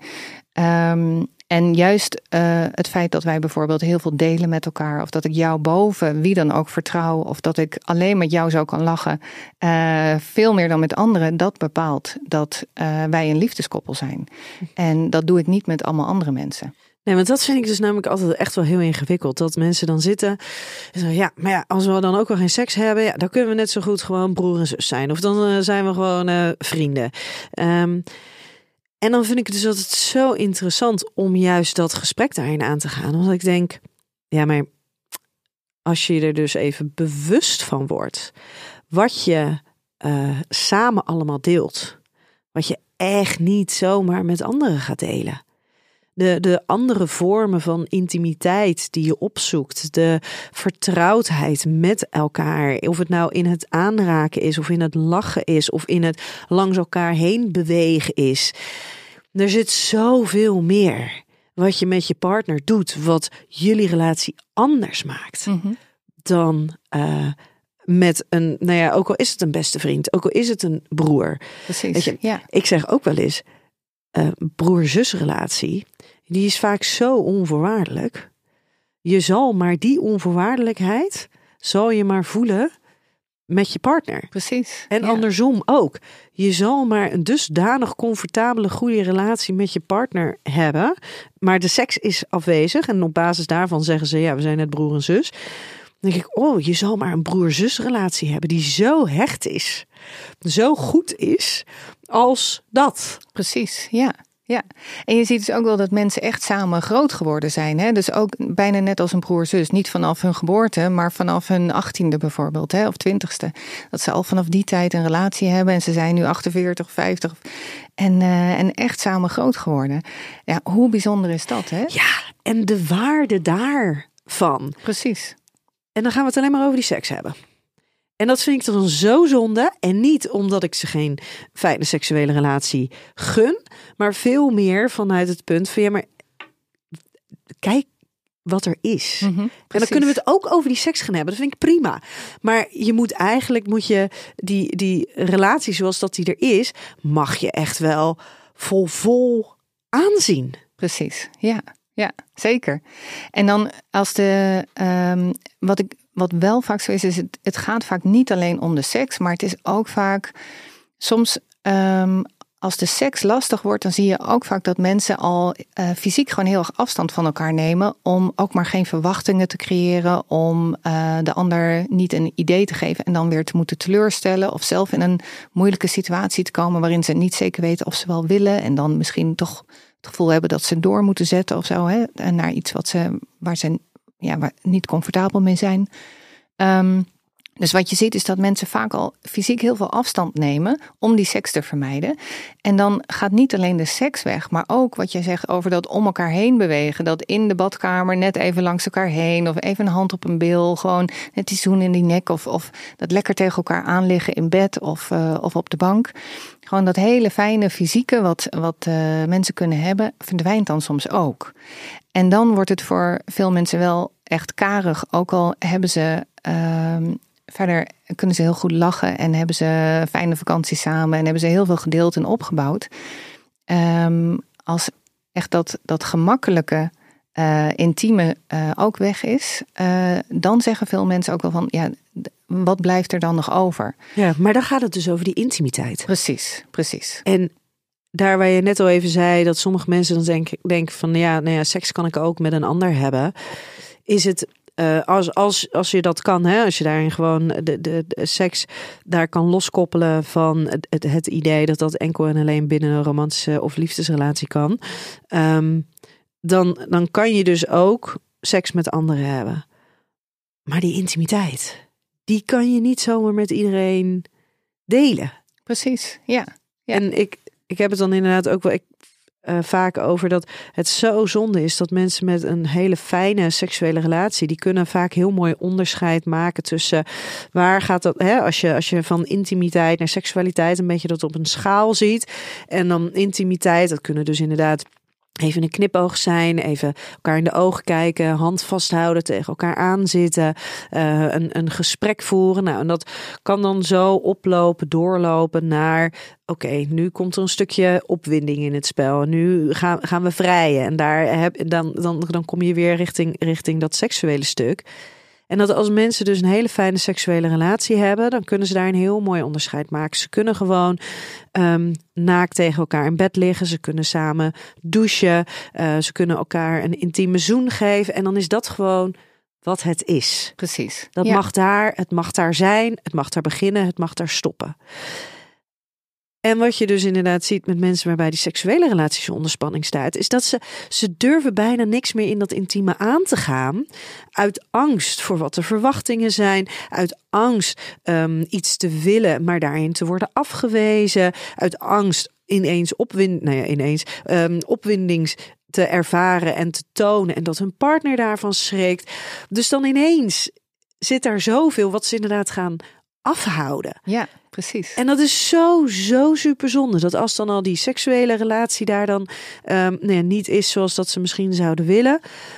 Um, en juist uh, het feit dat wij bijvoorbeeld heel veel delen met elkaar, of dat ik jou boven wie dan ook vertrouw, of dat ik alleen met jou zo kan lachen, uh, veel meer dan met anderen, dat bepaalt dat uh, wij een liefdeskoppel zijn. En dat doe ik niet met allemaal andere mensen. Nee, want dat vind ik dus namelijk altijd echt wel heel ingewikkeld. Dat mensen dan zitten en zeggen, ja, maar ja, als we dan ook al geen seks hebben, ja, dan kunnen we net zo goed gewoon broer en zus zijn. Of dan uh, zijn we gewoon uh, vrienden. Um, en dan vind ik het dus altijd zo interessant om juist dat gesprek daarin aan te gaan. Want ik denk, ja, maar als je er dus even bewust van wordt, wat je uh, samen allemaal deelt, wat je echt niet zomaar met anderen gaat delen. De, de andere vormen van intimiteit die je opzoekt. De vertrouwdheid met elkaar. Of het nou in het aanraken is. Of in het lachen is. Of in het langs elkaar heen bewegen is. Er zit zoveel meer wat je met je partner doet. Wat jullie relatie anders maakt. Mm-hmm. Dan uh, met een, nou ja, ook al is het een beste vriend. Ook al is het een broer. Precies, Weet je, ja. Ik zeg ook wel eens. Uh, broer-zusrelatie. Die is vaak zo onvoorwaardelijk. Je zal maar die onvoorwaardelijkheid, zal je maar voelen met je partner. Precies. En ja. andersom ook. Je zal maar een dusdanig comfortabele, goede relatie met je partner hebben. Maar de seks is afwezig. En op basis daarvan zeggen ze, ja, we zijn net broer en zus. Dan denk ik, oh, je zal maar een broer-zus relatie hebben die zo hecht is. Zo goed is als dat. Precies, ja. Ja, en je ziet dus ook wel dat mensen echt samen groot geworden zijn. Hè? Dus ook bijna net als een broer-zus. Niet vanaf hun geboorte, maar vanaf hun achttiende bijvoorbeeld. Hè? Of twintigste. Dat ze al vanaf die tijd een relatie hebben. En ze zijn nu achtenveertig, vijftig. En, uh, en echt samen groot geworden. Ja, hoe bijzonder is dat, hè? Ja, en de waarde daarvan. Precies. En dan gaan we het alleen maar over die seks hebben. En dat vind ik dan zo zonde. En niet omdat ik ze geen fijne seksuele relatie gun. Maar veel meer vanuit het punt van ja, maar kijk wat er is. Mm-hmm, en dan kunnen we het ook over die seks gaan hebben. Dat vind ik prima. Maar je moet eigenlijk, moet je die, die relatie zoals dat die er is, mag je echt wel vol vol aanzien. Precies, ja. Ja, zeker. En dan als de, um, wat ik, wat wel vaak zo is, is het, het gaat vaak niet alleen om de seks, maar het is ook vaak, soms um, als de seks lastig wordt, dan zie je ook vaak dat mensen al uh, fysiek gewoon heel erg afstand van elkaar nemen, om ook maar geen verwachtingen te creëren, om uh, de ander niet een idee te geven en dan weer te moeten teleurstellen, of zelf in een moeilijke situatie te komen waarin ze niet zeker weten of ze wel willen en dan misschien toch het gevoel hebben dat ze door moeten zetten of zo, hè, naar iets wat ze, waar ze ja, waar niet comfortabel mee zijn. Um, dus wat je ziet is dat mensen vaak al fysiek heel veel afstand nemen om die seks te vermijden. En dan gaat niet alleen de seks weg, maar ook wat jij zegt over dat om elkaar heen bewegen. Dat in de badkamer net even langs elkaar heen of even een hand op een bil. Gewoon net die zoen in die nek of, of dat lekker tegen elkaar aanliggen in bed of, uh, of op de bank. Gewoon dat hele fijne fysieke wat, wat uh, mensen kunnen hebben, verdwijnt dan soms ook. En dan wordt het voor veel mensen wel echt karig, ook al hebben ze uh, verder kunnen ze heel goed lachen en hebben ze fijne vakanties samen en hebben ze heel veel gedeeld en opgebouwd. Um, als echt dat, dat gemakkelijke, uh, intieme uh, ook weg is, uh, dan zeggen veel mensen ook wel van, ja, wat blijft er dan nog over? Ja, maar dan gaat het dus over die intimiteit. Precies, precies. En daar waar je net al even zei dat sommige mensen dan denken, denken van ja, nou ja, seks kan ik ook met een ander hebben. Is het uh, als, als, als je dat kan, hè, als je daarin gewoon de, de, de seks daar kan loskoppelen van het, het, het idee dat dat enkel en alleen binnen een romantische of liefdesrelatie kan. Um, dan, dan kan je dus ook seks met anderen hebben. Maar die intimiteit, die kan je niet zomaar met iedereen delen. Precies, ja. ja. En ik, ik heb het dan inderdaad ook wel ik, uh, vaak over dat het zo zonde is dat mensen met een hele fijne seksuele relatie, die kunnen vaak heel mooi onderscheid maken tussen waar gaat dat, hè, als je, als je van intimiteit naar seksualiteit een beetje dat op een schaal ziet. En dan intimiteit, dat kunnen dus inderdaad Even een knipoog zijn, even elkaar in de ogen kijken, hand vasthouden, tegen elkaar aanzitten, uh, een, een gesprek voeren. Nou, en dat kan dan zo oplopen, doorlopen naar, oké, okay, nu komt er een stukje opwinding in het spel. En nu gaan, gaan we vrijen. En daar heb, dan, dan, dan kom je weer richting, richting dat seksuele stuk. En dat als mensen dus een hele fijne seksuele relatie hebben, dan kunnen ze daar een heel mooi onderscheid maken. Ze kunnen gewoon um, naakt tegen elkaar in bed liggen. Ze kunnen samen douchen. Uh, ze kunnen elkaar een intieme zoen geven. En dan is dat gewoon wat het is. Precies. Dat ja. mag daar, het mag daar zijn, het mag daar beginnen, het mag daar stoppen. En wat je dus inderdaad ziet met mensen waarbij die seksuele relaties onder spanning staat, is dat ze, ze durven bijna niks meer in dat intieme aan te gaan. Uit angst voor wat de verwachtingen zijn. Uit angst um, iets te willen, maar daarin te worden afgewezen. Uit angst ineens opwind, nou ja, ineens um, opwindings te ervaren en te tonen. En dat hun partner daarvan schrikt. Dus dan ineens zit daar zoveel wat ze inderdaad gaan afhouden. Ja, precies. En dat is zo, zo super zonde. Dat als dan al die seksuele relatie daar dan um, nee, niet is zoals dat ze misschien zouden willen,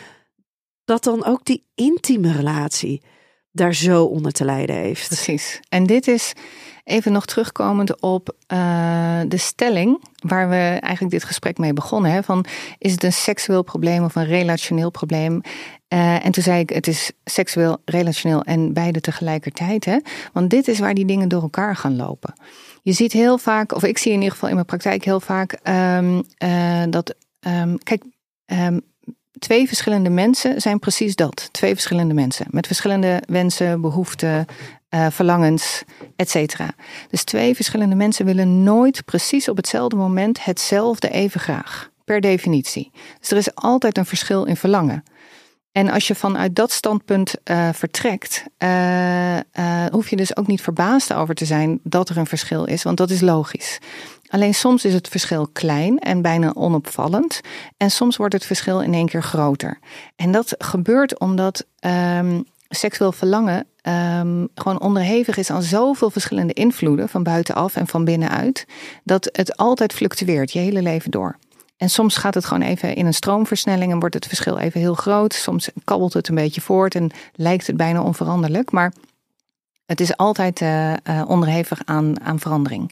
dat dan ook die intieme relatie daar zo onder te lijden heeft. Precies. En dit is even nog terugkomend op uh, de stelling waar we eigenlijk dit gesprek mee begonnen. Hè, van, is het een seksueel probleem of een relationeel probleem? Uh, en toen zei ik, het is seksueel, relationeel en beide tegelijkertijd. Hè? Want dit is waar die dingen door elkaar gaan lopen. Je ziet heel vaak, of ik zie in ieder geval in mijn praktijk heel vaak, um, uh, dat, um, kijk, um, twee verschillende mensen zijn precies dat. Twee verschillende mensen met verschillende wensen, behoeften, uh, verlangens, et cetera. Dus twee verschillende mensen willen nooit precies op hetzelfde moment hetzelfde even graag. Per definitie. Dus er is altijd een verschil in verlangen. En als je vanuit dat standpunt uh, vertrekt, uh, uh, hoef je dus ook niet verbaasd over te zijn dat er een verschil is, want dat is logisch. Alleen soms is het verschil klein en bijna onopvallend. En soms wordt het verschil in één keer groter. En dat gebeurt omdat um, seksueel verlangen um, gewoon onderhevig is aan zoveel verschillende invloeden van buitenaf en van binnenuit, dat het altijd fluctueert je hele leven door. En soms gaat het gewoon even in een stroomversnelling en wordt het verschil even heel groot. Soms kabbelt het een beetje voort en lijkt het bijna onveranderlijk. Maar het is altijd uh, uh, onderhevig aan, aan verandering.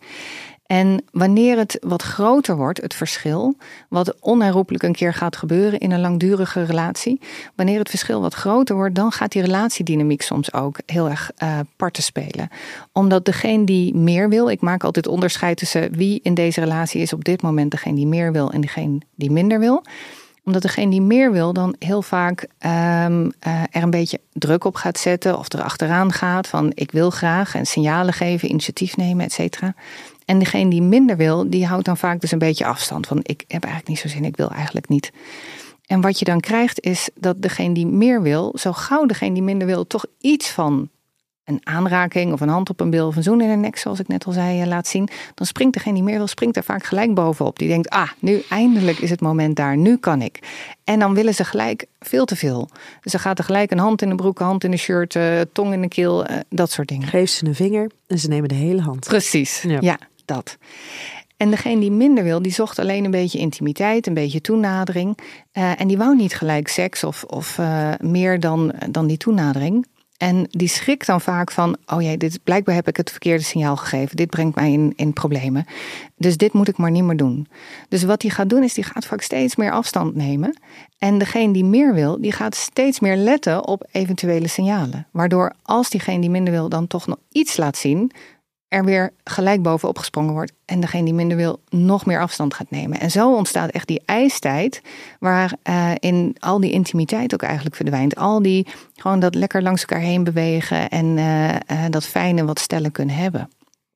En wanneer het wat groter wordt, het verschil, wat onherroepelijk een keer gaat gebeuren in een langdurige relatie, wanneer het verschil wat groter wordt, dan gaat die relatiedynamiek soms ook heel erg uh, parten spelen. Omdat degene die meer wil, ik maak altijd onderscheid tussen wie in deze relatie is op dit moment degene die meer wil en degene die minder wil. Omdat degene die meer wil dan heel vaak um, uh, er een beetje druk op gaat zetten of erachteraan gaat van ik wil graag en signalen geven, initiatief nemen, et cetera. En degene die minder wil, die houdt dan vaak dus een beetje afstand van ik heb eigenlijk niet zo zin, ik wil eigenlijk niet. En wat je dan krijgt is dat degene die meer wil, zo gauw degene die minder wil toch iets van een aanraking of een hand op een bil of een zoen in de nek, zoals ik net al zei, laat zien, dan springt degene die meer wil, springt er vaak gelijk bovenop. Die denkt, ah, nu eindelijk is het moment daar, nu kan ik. En dan willen ze gelijk veel te veel. Dus dan gaat er gelijk een hand in de broek, een hand in de shirt, uh, tong in de keel, uh, dat soort dingen. Geef ze een vinger en ze nemen de hele hand. Precies, ja, ja dat. En degene die minder wil, die zocht alleen een beetje intimiteit, een beetje toenadering. Uh, en die wou niet gelijk seks of, of uh, meer dan, dan die toenadering. En die schrikt dan vaak van, oh jee, dit, blijkbaar heb ik het verkeerde signaal gegeven. Dit brengt mij in, in problemen. Dus dit moet ik maar niet meer doen. Dus wat hij gaat doen is, die gaat vaak steeds meer afstand nemen. En degene die meer wil, die gaat steeds meer letten op eventuele signalen. Waardoor als diegene die minder wil dan toch nog iets laat zien, er weer gelijk bovenop gesprongen wordt. En degene die minder wil nog meer afstand gaat nemen. En zo ontstaat echt die ijstijd, waar uh, in al die intimiteit ook eigenlijk verdwijnt. Al die, gewoon dat lekker langs elkaar heen bewegen en uh, uh, dat fijne wat stellen kunnen hebben.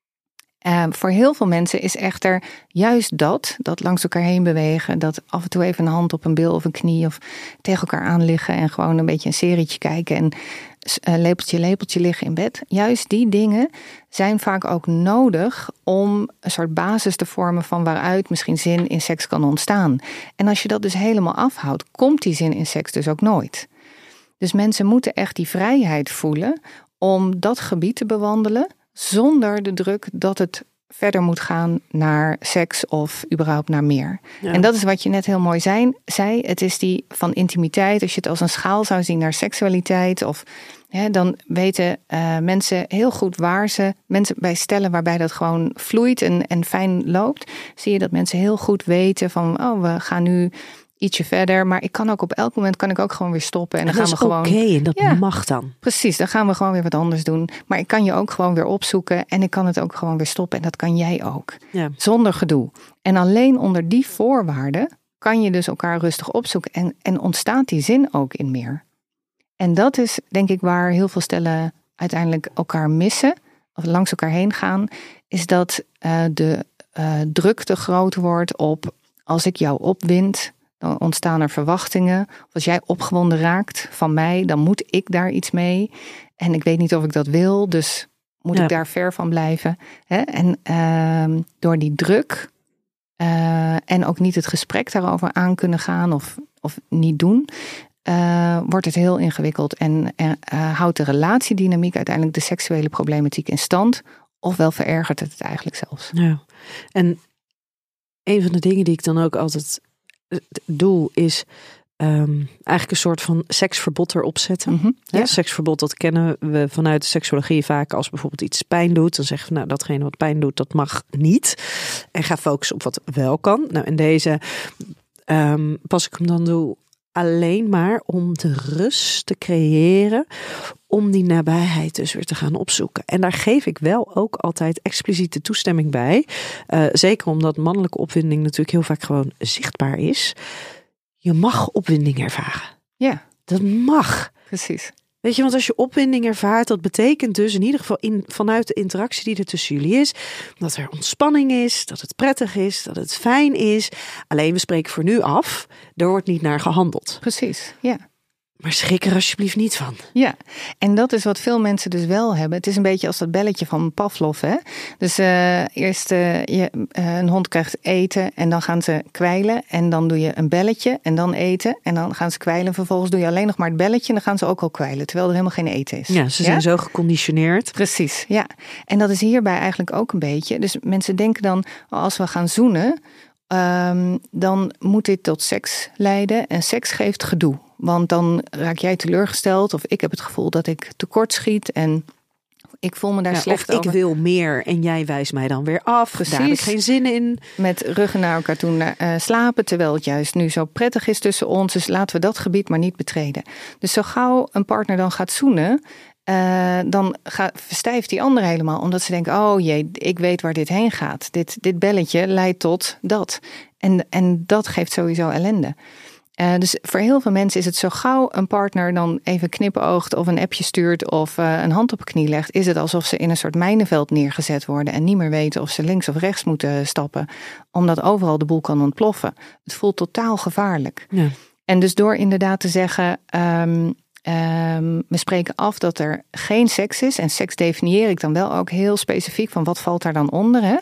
Uh, voor heel veel mensen is echter juist dat, dat langs elkaar heen bewegen, dat af en toe even een hand op een bil of een knie of tegen elkaar aan liggen en gewoon een beetje een serietje kijken en uh, lepeltje lepeltje liggen in bed. Juist die dingen zijn vaak ook nodig om een soort basis te vormen van waaruit misschien zin in seks kan ontstaan. En als je dat dus helemaal afhoudt, komt die zin in seks dus ook nooit. Dus mensen moeten echt die vrijheid voelen om dat gebied te bewandelen, zonder de druk dat het verder moet gaan naar seks of überhaupt naar meer. Ja. En dat is wat je net heel mooi zei. zei. Het is die van intimiteit. Als je het als een schaal zou zien naar seksualiteit, of hè, dan weten uh, mensen heel goed waar ze, mensen bij stellen waarbij dat gewoon vloeit en, en fijn loopt, zie je dat mensen heel goed weten van, oh, we gaan nu ietsje verder, maar ik kan ook op elk moment kan ik ook gewoon weer stoppen. En dan en gaan we gewoon. Oké, okay, en dat ja, mag dan. Precies, dan gaan we gewoon weer wat anders doen. Maar ik kan je ook gewoon weer opzoeken en ik kan het ook gewoon weer stoppen. En dat kan jij ook. Ja. Zonder gedoe. En alleen onder die voorwaarden kan je dus elkaar rustig opzoeken. En, en ontstaat die zin ook in meer. En dat is denk ik waar heel veel stellen uiteindelijk elkaar missen. Of langs elkaar heen gaan. Is dat uh, de uh, druk te groot wordt op als ik jou opwind, dan ontstaan er verwachtingen. Als jij opgewonden raakt van mij, dan moet ik daar iets mee. En ik weet niet of ik dat wil, dus moet ja. ik daar ver van blijven. Hè? En uh, door die druk uh, en ook niet het gesprek daarover aan kunnen gaan of, of niet doen, uh, wordt het heel ingewikkeld. En uh, houdt de relatiedynamiek uiteindelijk de seksuele problematiek in stand. Ofwel verergert het het eigenlijk zelfs. Ja. En een van de dingen die ik dan ook altijd doe is um, eigenlijk een soort van seksverbod erop zetten. Mm-hmm, ja. Ja, seksverbod, dat kennen we vanuit de seksologie vaak als bijvoorbeeld iets pijn doet. Dan zeggen we, nou, datgene wat pijn doet, dat mag niet. En ga focussen op wat wel kan. Nou, in deze um, pas ik hem dan doe alleen maar om de rust te creëren, om die nabijheid dus weer te gaan opzoeken. En daar geef ik wel ook altijd expliciete toestemming bij. Uh, zeker omdat mannelijke opwinding natuurlijk heel vaak gewoon zichtbaar is. Je mag opwinding ervaren. Ja. Dat mag. Precies. Weet je, want als je opwinding ervaart, dat betekent dus in ieder geval in, vanuit de interactie die er tussen jullie is, dat er ontspanning is, dat het prettig is, dat het fijn is. Alleen we spreken voor nu af, er wordt niet naar gehandeld. Precies, ja. Maar schrik er alsjeblieft niet van. Ja, en dat is wat veel mensen dus wel hebben. Het is een beetje als dat belletje van Pavlov. Hè? Dus uh, eerst uh, je, uh, een hond krijgt eten en dan gaan ze kwijlen. En dan doe je een belletje en dan eten. En dan gaan ze kwijlen. Vervolgens doe je alleen nog maar het belletje en dan gaan ze ook al kwijlen. Terwijl er helemaal geen eten is. Ja, ze zijn ja? zo geconditioneerd. Precies, ja. En dat is hierbij eigenlijk ook een beetje. Dus mensen denken dan, als we gaan zoenen, um, dan moet dit tot seks leiden. En seks geeft gedoe. Want dan raak jij teleurgesteld of ik heb het gevoel dat ik tekort schiet en ik voel me daar ja, slecht of over. Ik wil meer en jij wijst mij dan weer af. Precies. Daar heb ik geen zin in. Met ruggen naar elkaar toe uh, slapen, terwijl het juist nu zo prettig is tussen ons. Dus laten we dat gebied maar niet betreden. Dus zo gauw een partner dan gaat zoenen, Uh, dan ga, verstijft die ander helemaal. Omdat ze denken, oh jee, ik weet waar dit heen gaat. Dit, dit belletje leidt tot dat. En, en dat geeft sowieso ellende. Uh, dus voor heel veel mensen is het zo gauw een partner dan even knipoogt of een appje stuurt of uh, een hand op een knie legt, is het alsof ze in een soort mijnenveld neergezet worden en niet meer weten of ze links of rechts moeten stappen, omdat overal de boel kan ontploffen. Het voelt totaal gevaarlijk. Ja. En dus door inderdaad te zeggen, um, um, we spreken af dat er geen seks is, en seks definieer ik dan wel ook heel specifiek van wat valt daar dan onder, hè?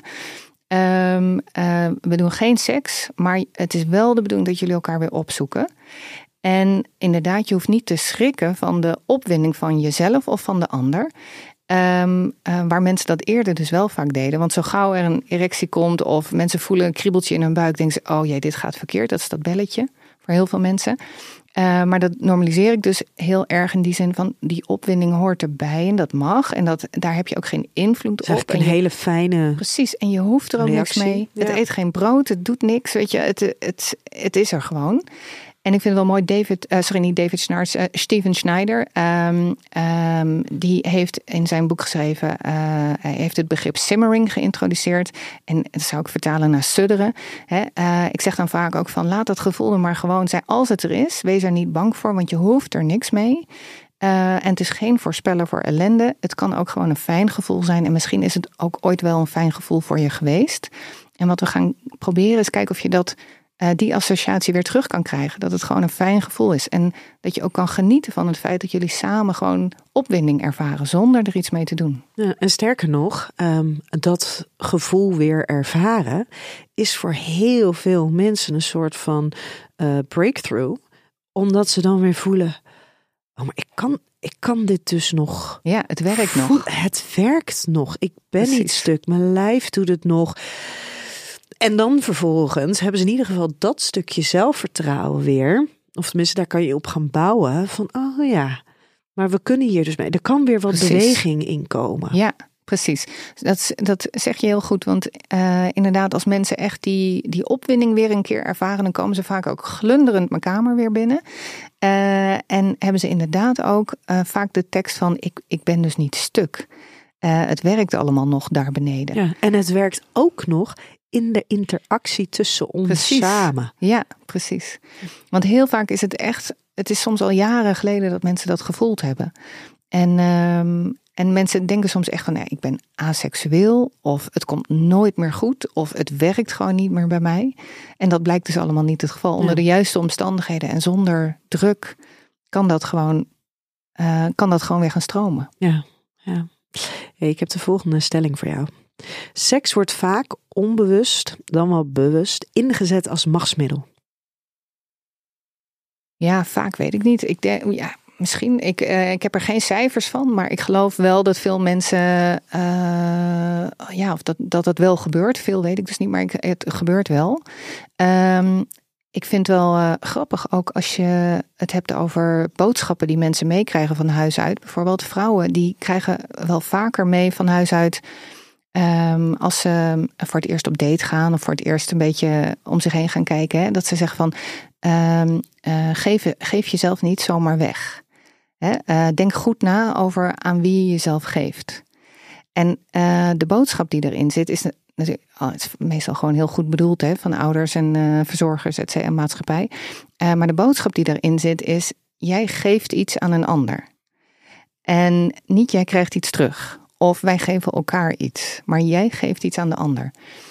Um, uh, we doen geen seks, maar het is wel de bedoeling dat jullie elkaar weer opzoeken. En inderdaad, je hoeft niet te schrikken van de opwinding van jezelf of van de ander. Um, uh, waar mensen dat eerder dus wel vaak deden. Want zo gauw er een erectie komt of mensen voelen een kriebeltje in hun buik, denken ze, oh jee, dit gaat verkeerd. Dat is dat belletje voor heel veel mensen. Uh, maar dat normaliseer ik dus heel erg in die zin van die opwinding hoort erbij en dat mag. En dat, daar heb je ook geen invloed op. Het is en een je, hele fijne Precies, en je hoeft er ook reactie. niks mee. Ja. Het eet geen brood, het doet niks. Weet je, het, het, het is er gewoon. En ik vind het wel mooi, David, uh, sorry niet David Schnars, uh, Steven Schneider. Um, um, die heeft in zijn boek geschreven, uh, hij heeft het begrip simmering geïntroduceerd. En dat zou ik vertalen naar sudderen. He, uh, ik zeg dan vaak ook van, laat dat gevoel er maar gewoon zijn. Als het er is, wees er niet bang voor, want je hoeft er niks mee. Uh, en het is geen voorspeller voor ellende. Het kan ook gewoon een fijn gevoel zijn. En misschien is het ook ooit wel een fijn gevoel voor je geweest. En wat we gaan proberen is kijken of je dat, uh, die associatie weer terug kan krijgen. Dat het gewoon een fijn gevoel is. En dat je ook kan genieten van het feit dat jullie samen gewoon opwinding ervaren. Zonder er iets mee te doen. Ja, en sterker nog, um, dat gevoel weer ervaren is voor heel veel mensen een soort van uh, breakthrough. Omdat ze dan weer voelen, oh, maar ik kan, ik kan dit dus nog. Ja, het werkt nog. Het werkt nog. Ik ben Precies. niet stuk. Mijn lijf doet het nog. En dan vervolgens hebben ze in ieder geval dat stukje zelfvertrouwen weer. Of tenminste, daar kan je op gaan bouwen. Van, oh ja, maar we kunnen hier dus mee. Er kan weer wat Precies. beweging in komen. Ja, precies. Dat, dat zeg je heel goed. Want uh, inderdaad, als mensen echt die, die opwinding weer een keer ervaren, dan komen ze vaak ook glunderend mijn kamer weer binnen. Uh, en hebben ze inderdaad ook uh, vaak de tekst van, ik, ik ben dus niet stuk. Uh, het werkt allemaal nog daar beneden. Ja, en het werkt ook nog in de interactie tussen ons Precies. samen. Ja, precies. Want heel vaak is het echt, het is soms al jaren geleden dat mensen dat gevoeld hebben. En, um, en mensen denken soms echt van, nee, ik ben aseksueel, of het komt nooit meer goed, of het werkt gewoon niet meer bij mij. En dat blijkt dus allemaal niet het geval. Onder Ja. de juiste omstandigheden en zonder druk kan dat gewoon, uh, kan dat gewoon weer gaan stromen. Ja, ja. Hey, ik heb de volgende stelling voor jou. Seks wordt vaak onbewust, dan wel bewust, ingezet als machtsmiddel. Ja, vaak weet ik niet. Ik denk, ja, misschien. Ik, uh, ik heb er geen cijfers van, maar ik geloof wel dat veel mensen, uh, ja, of dat, dat het wel gebeurt. Veel weet ik dus niet, maar ik, het gebeurt wel. Um, ik vind het wel uh, grappig ook als je het hebt over boodschappen die mensen meekrijgen van huis uit. Bijvoorbeeld vrouwen, die krijgen wel vaker mee van huis uit. Um, als ze voor het eerst op date gaan of voor het eerst een beetje om zich heen gaan kijken. Hè, dat ze zeggen van, um, uh, geef, geef jezelf niet zomaar weg. Hè, uh, denk goed na over aan wie je jezelf geeft. En uh, de boodschap die erin zit is natuurlijk, oh, het is meestal gewoon heel goed bedoeld, hè, van ouders en uh, verzorgers et cetera, en maatschappij. Uh, maar de boodschap die erin zit is, jij geeft iets aan een ander. En niet jij krijgt iets terug. Of wij geven elkaar iets, maar jij geeft iets aan de ander.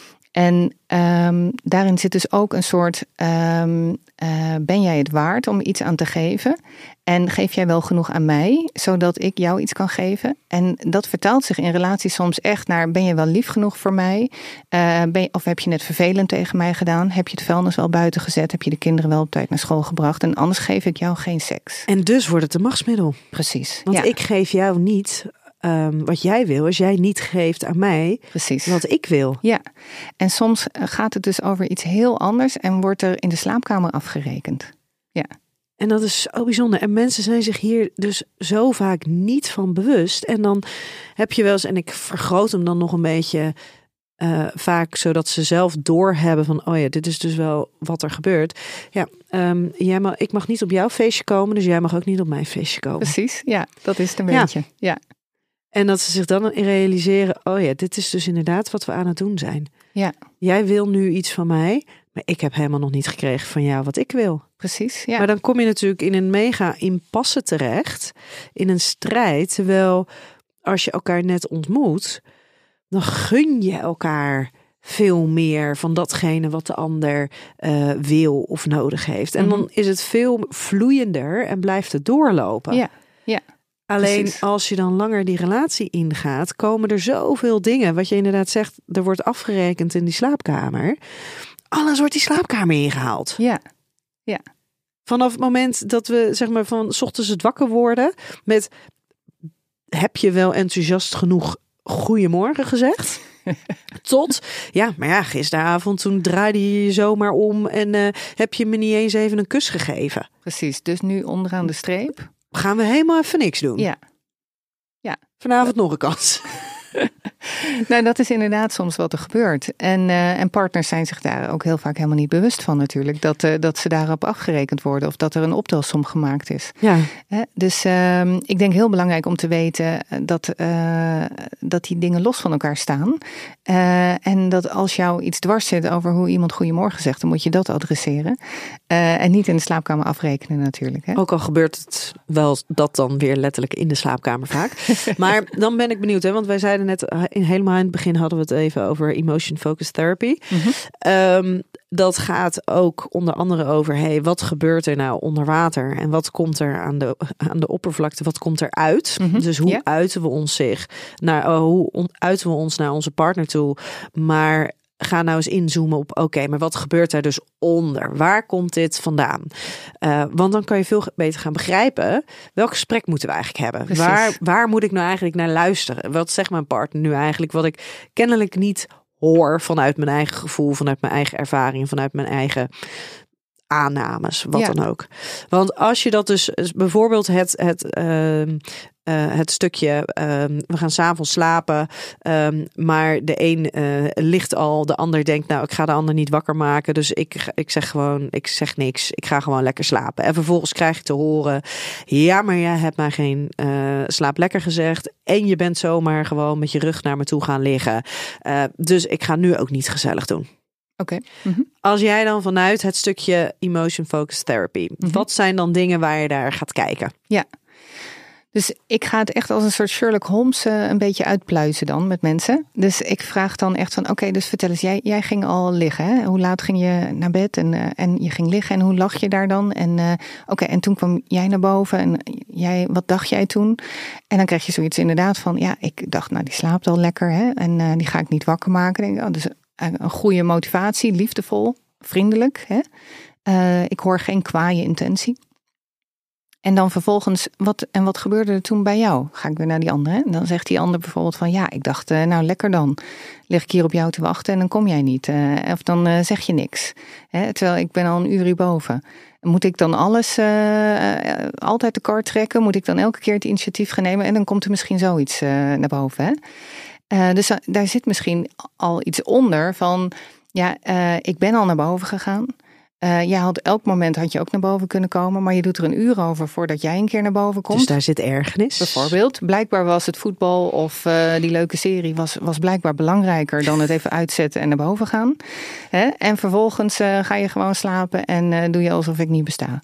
En um, daarin zit dus ook een soort, um, uh, ben jij het waard om iets aan te geven? En geef jij wel genoeg aan mij, zodat ik jou iets kan geven? En dat vertaalt zich in relaties soms echt naar, ben je wel lief genoeg voor mij? Uh, ben je, of heb je net vervelend tegen mij gedaan? Heb je het vuilnis wel buiten gezet? Heb je de kinderen wel op tijd naar school gebracht? En anders geef ik jou geen seks. En dus wordt het een machtsmiddel. Precies. Want ja. ik geef jou niet um, wat jij wil, als jij niet geeft aan mij Precies. wat ik wil. Ja, en soms gaat het dus over iets heel anders en wordt er in de slaapkamer afgerekend. Ja. En dat is zo bijzonder. En mensen zijn zich hier dus zo vaak niet van bewust. En dan heb je wel eens, en ik vergroot hem dan nog een beetje uh, vaak, zodat ze zelf doorhebben van, oh ja, dit is dus wel wat er gebeurt. Ja, um, jij mag, ik mag niet op jouw feestje komen, dus jij mag ook niet op mijn feestje komen. Precies, ja, dat is het een Ja. beetje. Ja. En dat ze zich dan realiseren, oh ja, dit is dus inderdaad wat we aan het doen zijn. Ja. Jij wil nu iets van mij, maar ik heb helemaal nog niet gekregen van jou wat ik wil. Precies, ja. Maar dan kom je natuurlijk in een mega impasse terecht, in een strijd. Terwijl als je elkaar net ontmoet, dan gun je elkaar veel meer van datgene wat de ander uh, wil of nodig heeft. En Mm-hmm. dan is het veel vloeiender en blijft het doorlopen. Ja, ja. Alleen Precies. als je dan langer die relatie ingaat, komen er zoveel dingen. Wat je inderdaad zegt, er wordt afgerekend in die slaapkamer. Alles wordt die slaapkamer ingehaald. Ja, ja. Vanaf het moment dat we, zeg maar, van 's ochtends het wakker worden met, heb je wel enthousiast genoeg goedemorgen gezegd? Tot, ja, maar ja, gisteravond toen draaide je je zomaar om en uh, heb je me niet eens even een kus gegeven. Precies. Dus nu onderaan de streep. Gaan we helemaal even niks doen. Ja. Ja. Vanavond nog een kans. Nou, dat is inderdaad soms wat er gebeurt. En, uh, en partners zijn zich daar ook heel vaak helemaal niet bewust van natuurlijk. Dat, uh, dat ze daarop afgerekend worden of dat er een optelsom gemaakt is. Ja. Hè? Dus uh, ik denk heel belangrijk om te weten dat, uh, dat die dingen los van elkaar staan. Uh, en dat als jou iets dwars zit over hoe iemand goedemorgen zegt, dan moet je dat adresseren. Uh, en niet in de slaapkamer afrekenen natuurlijk. Hè? Ook al gebeurt het wel dat dan weer letterlijk in de slaapkamer vaak. Maar dan ben ik benieuwd, hè, want wij zeiden net, in, helemaal in het begin hadden we het even over emotion focused therapy. Mm-hmm. Um, dat gaat ook onder andere over, hey, wat gebeurt er nou onder water? En wat komt er aan de, aan de oppervlakte? Wat komt er uit? Mm-hmm. Dus hoe yeah. uiten we ons zich? Naar, uh, hoe on, uiten we ons naar onze partner toe? Maar ga nou eens inzoomen op, oké, okay, maar wat gebeurt er dus onder? Waar komt dit vandaan? Uh, want dan kan je veel beter gaan begrijpen, welk gesprek moeten we eigenlijk hebben? Waar, waar moet ik nou eigenlijk naar luisteren? Wat zegt mijn partner nu eigenlijk, wat ik kennelijk niet hoor vanuit mijn eigen gevoel, vanuit mijn eigen ervaring, vanuit mijn eigen aannames, wat ja. dan ook. Want als je dat dus, bijvoorbeeld het, het, uh, uh, het stukje, uh, we gaan 's avonds slapen, um, maar de een uh, ligt al, de ander denkt, nou, ik ga de ander niet wakker maken, dus ik, ik zeg gewoon, ik zeg niks, ik ga gewoon lekker slapen. En vervolgens krijg je te horen, ja, maar jij hebt mij geen uh, slaap lekker gezegd en je bent zomaar gewoon met je rug naar me toe gaan liggen. Uh, dus ik ga nu ook niet gezellig doen. Oké. Okay. Mm-hmm. Als jij dan vanuit het stukje Emotion Focused Therapy, mm-hmm. wat zijn dan dingen waar je daar gaat kijken? Ja, dus ik ga het echt als een soort Sherlock Holmes uh, een beetje uitpluizen dan met mensen. Dus ik vraag dan echt van, oké, okay, dus vertel eens, jij, jij ging al liggen, hè? Hoe laat ging je naar bed en, uh, en je ging liggen en hoe lag je daar dan? En uh, oké, okay, en toen kwam jij naar boven en jij, wat dacht jij toen? En dan krijg je zoiets inderdaad van, ja, ik dacht, nou, die slaapt al lekker, hè? En uh, die ga ik niet wakker maken. Denk ik, oh, dus een goede motivatie, liefdevol, vriendelijk. Hè? Uh, ik hoor geen kwaaie intentie. En dan vervolgens, wat, en wat gebeurde er toen bij jou? Ga ik weer naar die andere. En dan zegt die ander bijvoorbeeld van, ja, ik dacht, uh, nou lekker dan. Lig ik hier op jou te wachten en dan kom jij niet. Uh, of dan uh, zeg je niks. Hè? Terwijl ik ben al een uur hierboven. Moet ik dan alles uh, uh, altijd de kar trekken? Moet ik dan elke keer het initiatief gaan nemen? En dan komt er misschien zoiets uh, naar boven, hè? Uh, dus uh, daar zit misschien al iets onder van, ja, uh, ik ben al naar boven gegaan. Uh, jij had elk moment had je ook naar boven kunnen komen, maar je doet er een uur over voordat jij een keer naar boven komt. Dus daar zit ergernis. Bijvoorbeeld. Blijkbaar was het voetbal of uh, die leuke serie was, was blijkbaar belangrijker dan het even uitzetten en naar boven gaan. Hè? En vervolgens uh, ga je gewoon slapen en uh, doe je alsof ik niet besta.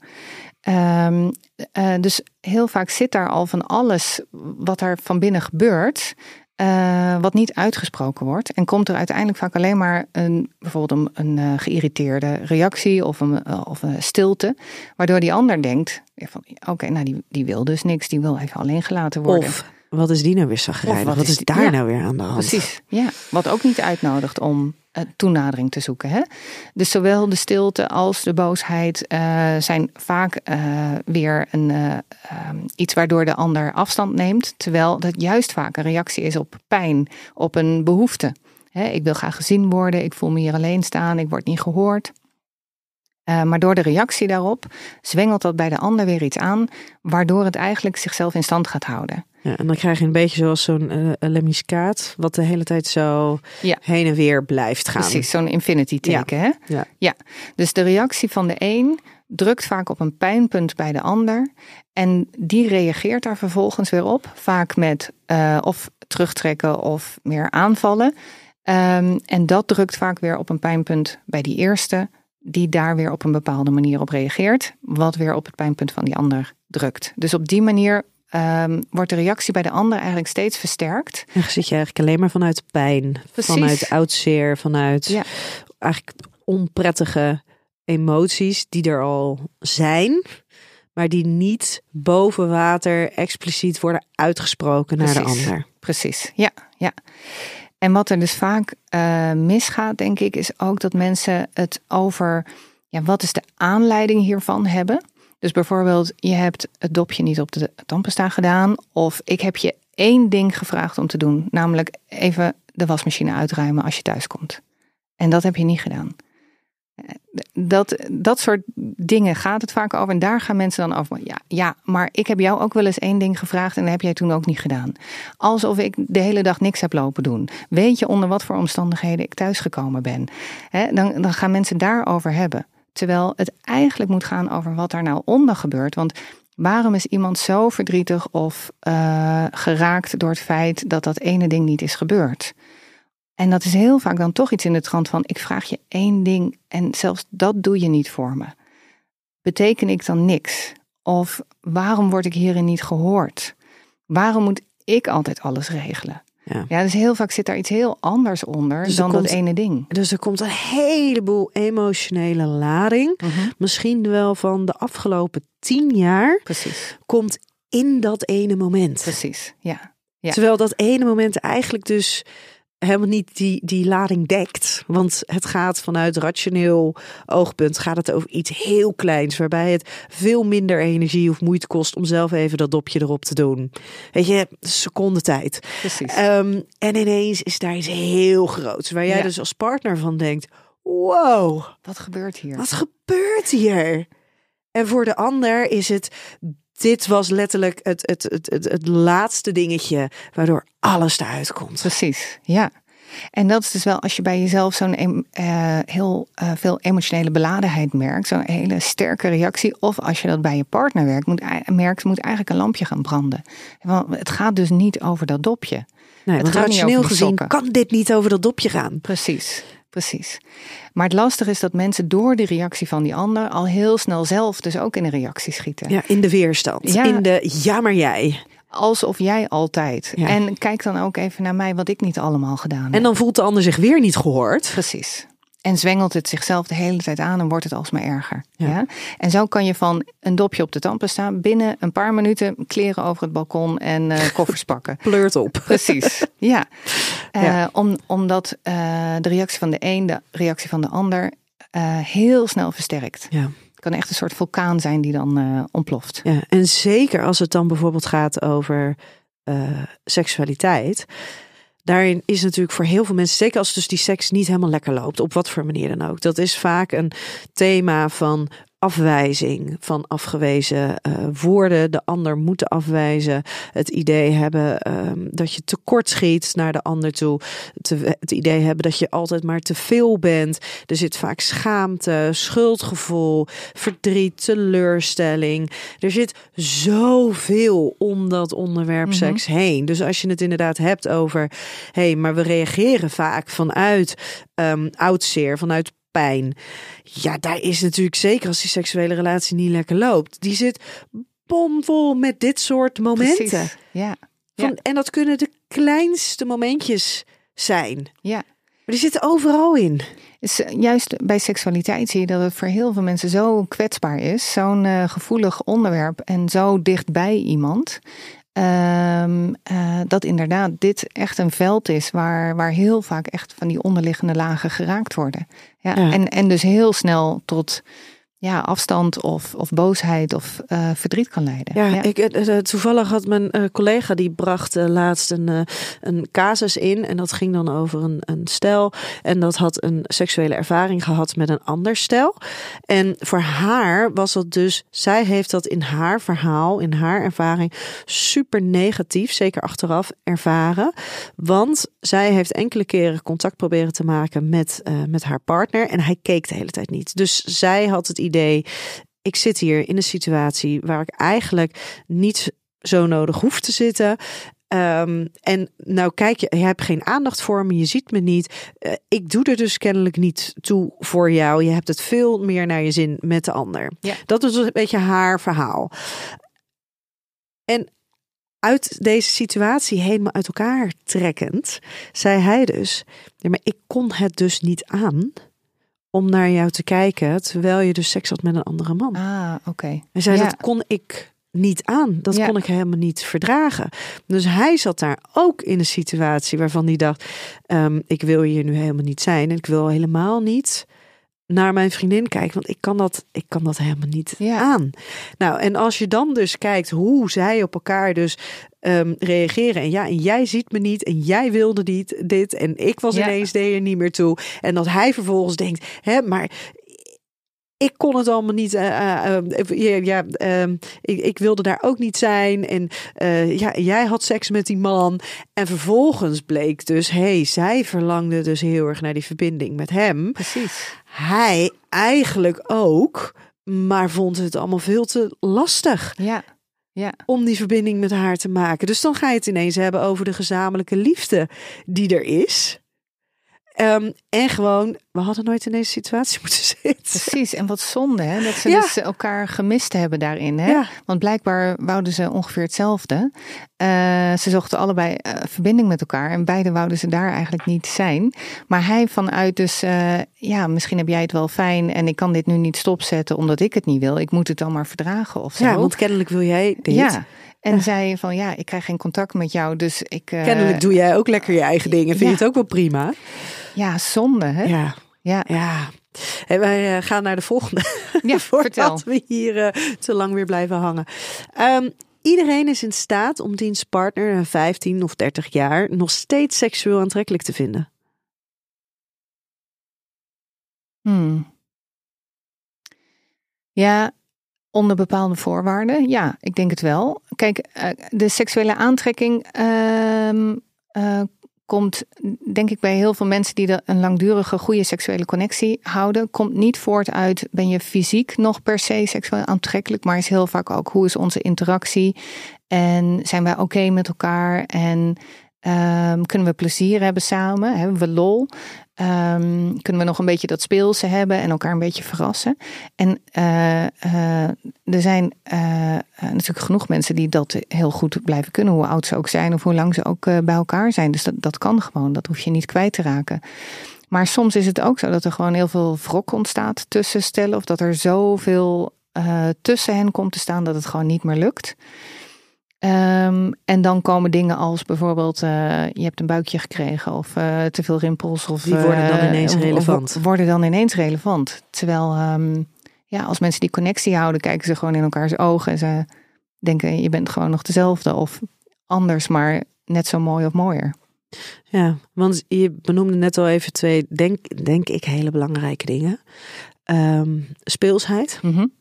Um, uh, dus heel vaak zit daar al van alles wat er van binnen gebeurt, Uh, wat niet uitgesproken wordt. En komt er uiteindelijk vaak alleen maar een, bijvoorbeeld een, een uh, geïrriteerde reactie of een, uh, of een stilte. Waardoor die ander denkt, van, oké, okay, nou die, die wil dus niks. Die wil even alleen gelaten worden. Of, wat is die nou weer chagrijnig? Wat, wat is daar ja, nou weer aan de hand? Precies, ja. Wat ook niet uitnodigt om uh, toenadering te zoeken. Hè? Dus zowel de stilte als de boosheid uh, zijn vaak uh, weer een, uh, um, iets waardoor de ander afstand neemt. Terwijl dat juist vaak een reactie is op pijn, op een behoefte. Hè? Ik wil graag gezien worden, ik voel me hier alleen staan, ik word niet gehoord. Uh, maar door de reactie daarop zwengelt dat bij de ander weer iets aan, waardoor het eigenlijk zichzelf in stand gaat houden. Ja, en dan krijg je een beetje zoals zo'n uh, lemmiskaat, wat de hele tijd zo ja. heen en weer blijft gaan. Precies, zo'n infinity teken. Ja. Hè? Ja. ja. Dus de reactie van de een drukt vaak op een pijnpunt bij de ander. En die reageert daar vervolgens weer op. Vaak met uh, of terugtrekken of meer aanvallen. Um, en dat drukt vaak weer op een pijnpunt bij die eerste, die daar weer op een bepaalde manier op reageert. Wat weer op het pijnpunt van die ander drukt. Dus op die manier Um, wordt de reactie bij de ander eigenlijk steeds versterkt. En zit je eigenlijk alleen maar vanuit pijn, Precies. vanuit oudzeer, vanuit ja. eigenlijk onprettige emoties die er al zijn, maar die niet boven water expliciet worden uitgesproken Precies. naar de ander. Precies, ja, ja. En wat er dus vaak uh, misgaat, denk ik, is ook dat mensen het over, ja, wat is de aanleiding hiervan hebben. Dus bijvoorbeeld, je hebt het dopje niet op de tandpasta gedaan. Of ik heb je één ding gevraagd om te doen. Namelijk even de wasmachine uitruimen als je thuis komt. En dat heb je niet gedaan. Dat, dat soort dingen gaat het vaak over. En daar gaan mensen dan over. Ja, ja, maar ik heb jou ook wel eens één ding gevraagd en dat heb jij toen ook niet gedaan. Alsof ik de hele dag niks heb lopen doen. Weet je onder wat voor omstandigheden ik thuisgekomen ben? He, dan, dan gaan mensen daarover hebben. Terwijl het eigenlijk moet gaan over wat daar nou onder gebeurt. Want waarom is iemand zo verdrietig of uh, geraakt door het feit dat dat ene ding niet is gebeurd? En dat is heel vaak dan toch iets in de trant van, ik vraag je één ding en zelfs dat doe je niet voor me. Beteken ik dan niks? Of waarom word ik hierin niet gehoord? Waarom moet ik altijd alles regelen? Ja. ja, dus heel vaak zit daar iets heel anders onder dus dan komt, dat ene ding. Dus er komt een heleboel emotionele lading. Uh-huh. Misschien wel van de afgelopen tien jaar. Precies. Komt in dat ene moment. Precies, ja. ja. Terwijl dat ene moment eigenlijk dus helemaal niet die, die lading dekt. Want het gaat vanuit rationeel oogpunt gaat het over iets heel kleins, waarbij het veel minder energie of moeite kost om zelf even dat dopje erop te doen. Weet je, seconde tijd. Precies. Um, en ineens is daar iets heel groots, waar jij Ja. dus als partner van denkt, wow, Wat gebeurt hier? wat gebeurt hier? En voor de ander is het, dit was letterlijk het, het, het, het, het laatste dingetje waardoor alles eruit komt. Precies, ja. En dat is dus wel als je bij jezelf zo'n uh, heel uh, veel emotionele beladenheid merkt, zo'n hele sterke reactie, of als je dat bij je partner werkt, moet, merkt, moet eigenlijk een lampje gaan branden. Want het gaat dus niet over dat dopje. Nee, het want gaat rationeel niet over die gezien sokken. kan dit niet over dat dopje gaan. Precies, precies. Maar het lastige is dat mensen door die reactie van die ander al heel snel zelf dus ook in een reactie schieten. Ja, in de weerstand. Ja. In de ja, maar jij. Alsof jij altijd. Ja. En kijk dan ook even naar mij wat ik niet allemaal gedaan heb. En dan voelt de ander zich weer niet gehoord. Precies. En zwengelt het zichzelf de hele tijd aan en wordt het alsmaar erger. Ja. Ja. En zo kan je van een dopje op de tandpasta binnen een paar minuten kleren over het balkon en uh, koffers pakken. Pleurt op. Precies, ja. Uh, Ja. Om, omdat uh, de reactie van de een de reactie van de ander uh, heel snel versterkt. Ja. Het kan echt een soort vulkaan zijn die dan uh, ontploft. Ja, en zeker als het dan bijvoorbeeld gaat over uh, seksualiteit. Daarin is natuurlijk voor heel veel mensen, zeker als dus die seks niet helemaal lekker loopt, op wat voor manier dan ook. Dat is vaak een thema van afwijzing, van afgewezen uh, woorden. De ander moeten afwijzen. Het idee hebben um, dat je tekort schiet naar de ander toe. Te, het idee hebben dat je altijd maar te veel bent. Er zit vaak schaamte, schuldgevoel, verdriet, teleurstelling. Er zit zoveel om dat onderwerp Mm-hmm. seks heen. Dus als je het inderdaad hebt over, hé, hey, maar we reageren vaak vanuit um, oudseer, vanuit pijn. Ja, daar is natuurlijk zeker als die seksuele relatie niet lekker loopt. Die zit bomvol met dit soort momenten. Precies, ja. Van, Ja. En dat kunnen de kleinste momentjes zijn. Ja. Maar die zitten overal in. Dus juist bij seksualiteit zie je dat het voor heel veel mensen zo kwetsbaar is. Zo'n uh, gevoelig onderwerp en zo dichtbij iemand. Um, uh, dat inderdaad dit echt een veld is waar, waar heel vaak echt van die onderliggende lagen geraakt worden. Ja, Ja. En, en dus heel snel tot ja, afstand of, of boosheid of uh, verdriet kan leiden. Ja, ja. Ik, uh, toevallig had mijn uh, collega die bracht uh, laatst een, uh, een casus in. En dat ging dan over een, een stel. En dat had een seksuele ervaring gehad met een ander stel. En voor haar was dat dus, zij heeft dat in haar verhaal, in haar ervaring super negatief, zeker achteraf ervaren. Want zij heeft enkele keren contact proberen te maken met, uh, met haar partner. En hij keek de hele tijd niet. Dus zij had het idee, ik zit hier in een situatie waar ik eigenlijk niet zo nodig hoef te zitten. Um, en nou kijk, je, je hebt geen aandacht voor me, je ziet me niet. Uh, ik doe er dus kennelijk niet toe voor jou. Je hebt het veel meer naar je zin met de ander. Ja. Dat is een beetje haar verhaal. En uit deze situatie helemaal uit elkaar trekkend, zei hij dus, ja, maar ik kon het dus niet aan om naar jou te kijken terwijl je dus seks had met een andere man. Ah, oké. Okay. Hij zei, ja. dat kon ik niet aan. Dat ja. kon ik helemaal niet verdragen. Dus hij zat daar ook in een situatie waarvan hij dacht, um, ik wil hier nu helemaal niet zijn. En ik wil helemaal niet naar mijn vriendin kijken, want ik kan dat, ik kan dat helemaal niet ja. aan. Nou, en als je dan dus kijkt hoe zij op elkaar dus um, reageren. En ja, en jij ziet me niet en jij wilde niet dit en ik was ja. ineens er niet meer toe. En dat hij vervolgens denkt, hè, maar ik kon het allemaal niet. Uh, uh, uh, ja, uh, ik, ik wilde daar ook niet zijn. En uh, ja, jij had seks met die man. En vervolgens bleek dus, hé, hey, zij verlangde dus heel erg naar die verbinding met hem. Precies. Hij eigenlijk ook, maar vond het allemaal veel te lastig. Ja. Ja. Om die verbinding met haar te maken. Dus dan ga je het ineens hebben over de gezamenlijke liefde die er is. Um, en gewoon we hadden nooit in deze situatie moeten zitten. Precies, en wat zonde hè, dat ze Ja. dus elkaar gemist hebben daarin. Hè? Ja. Want blijkbaar wouden ze ongeveer hetzelfde. Uh, ze zochten allebei uh, verbinding met elkaar en beide wouden ze daar eigenlijk niet zijn. Maar hij vanuit dus, uh, ja, misschien heb jij het wel fijn en ik kan dit nu niet stopzetten omdat ik het niet wil. Ik moet het dan maar verdragen of zo. Ja, want kennelijk wil jij dit. Ja. En Ja. zei van ja, ik krijg geen contact met jou, dus ik... Uh, Kennelijk doe jij ook lekker je eigen dingen. Vind Ja. je het ook wel prima? Ja, zonde hè? Ja. Ja, Ja. Hey, wij uh, gaan naar de volgende. ja vertel. Voordat we hier uh, te lang weer blijven hangen. Um, iedereen is in staat om diens partner na vijftien of dertig jaar nog steeds seksueel aantrekkelijk te vinden. Hmm. Ja, onder bepaalde voorwaarden. Ja, ik denk het wel. Kijk, uh, de seksuele aantrekking uh, uh, komt, denk ik, bij heel veel mensen die er een langdurige goede seksuele connectie houden, komt niet voort uit, ben je fysiek nog per se seksueel aantrekkelijk, maar is heel vaak ook, hoe is onze interactie en zijn wij oké okay met elkaar en um, kunnen we plezier hebben samen, hebben we lol. Um, kunnen we nog een beetje dat speelse hebben en elkaar een beetje verrassen. En uh, uh, er zijn uh, natuurlijk genoeg mensen die dat heel goed blijven kunnen, hoe oud ze ook zijn of hoe lang ze ook uh, bij elkaar zijn. Dus dat, dat kan gewoon, dat hoef je niet kwijt te raken. Maar soms is het ook zo dat er gewoon heel veel wrok ontstaat tussen stellen, of dat er zoveel uh, tussen hen komt te staan dat het gewoon niet meer lukt. Um, en dan komen dingen als bijvoorbeeld, uh, je hebt een buikje gekregen of uh, te veel rimpels. Of, Die worden dan ineens uh, relevant. Of worden dan ineens relevant. Terwijl, um, ja, als mensen die connectie houden, kijken ze gewoon in elkaars ogen. En ze denken, je bent gewoon nog dezelfde of anders, maar net zo mooi of mooier. Ja, want je benoemde net al even twee, denk, denk ik, hele belangrijke dingen. Um, speelsheid. Mm-hmm.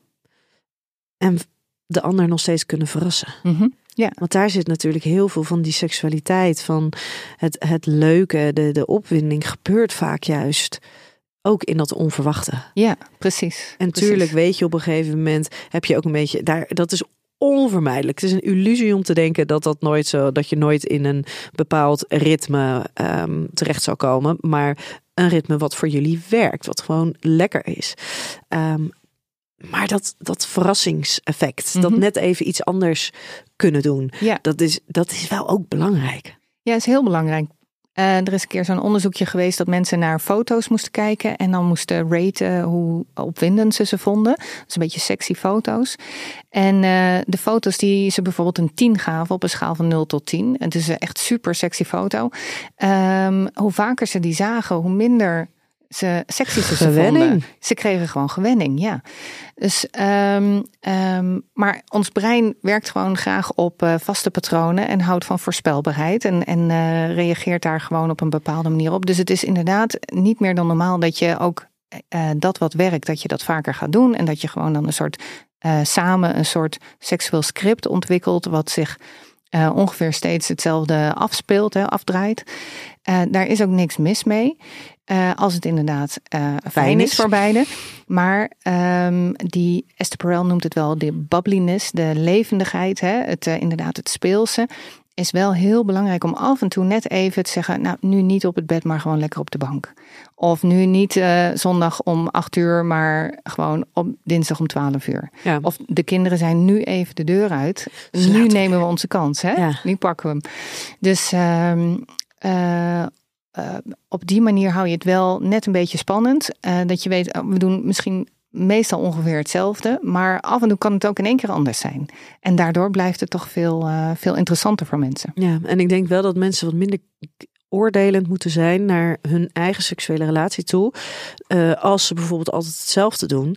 En de ander nog steeds kunnen verrassen. Mm-hmm. Ja. Want daar zit natuurlijk heel veel van die seksualiteit, van het, het leuke, de, de opwinding gebeurt vaak juist ook in dat onverwachte. Ja, precies. En precies. tuurlijk weet je op een gegeven moment, heb je ook een beetje, daar, dat is onvermijdelijk. Het is een illusie om te denken dat dat nooit zo, dat je nooit in een bepaald ritme um, terecht zal komen, maar een ritme wat voor jullie werkt, wat gewoon lekker is. Um, Maar dat, dat verrassingseffect, mm-hmm. dat net even iets anders kunnen doen, ja. dat, is, dat is wel ook belangrijk. Ja, is heel belangrijk. Uh, er is een keer zo'n onderzoekje geweest dat mensen naar foto's moesten kijken en dan moesten raten hoe opwindend ze ze vonden. Dat is een beetje sexy foto's. En uh, de foto's die ze bijvoorbeeld een tien gaven op een schaal van nul tot tien. Het is een echt super sexy foto. Um, hoe vaker ze die zagen, hoe minder ze sexy ze gewenning. vonden. Ze kregen gewoon gewenning, ja. Dus, um, um, maar ons brein werkt gewoon graag op uh, vaste patronen en houdt van voorspelbaarheid en, en uh, reageert daar gewoon op een bepaalde manier op. Dus het is inderdaad niet meer dan normaal dat je ook uh, dat wat werkt, dat je dat vaker gaat doen en dat je gewoon dan een soort uh, samen een soort seksueel script ontwikkelt wat zich uh, ongeveer steeds hetzelfde afspeelt, hè, afdraait. Uh, daar is ook niks mis mee. Uh, als het inderdaad uh, fijn, fijn is voor beide. Maar um, die Esther Perel noemt het wel de bubbliness, de levendigheid, hè, het, uh, inderdaad het speelse, is wel heel belangrijk om af en toe net even te zeggen, nou nu niet op het bed, maar gewoon lekker op de bank. Of nu niet uh, zondag om acht uur, maar gewoon op dinsdag om twaalf uur. Ja. Of de kinderen zijn nu even de deur uit. Slaat nu nemen we onze kans, hè? Ja. Nu pakken we hem. Dus um, uh, Uh, op die manier hou je het wel net een beetje spannend. Uh, dat je weet, uh, we doen misschien meestal ongeveer hetzelfde. Maar af en toe kan het ook in één keer anders zijn. En daardoor blijft het toch veel, uh, veel interessanter voor mensen. Ja, en ik denk wel dat mensen wat minder oordelend moeten zijn naar hun eigen seksuele relatie toe. Uh, als ze bijvoorbeeld altijd hetzelfde doen.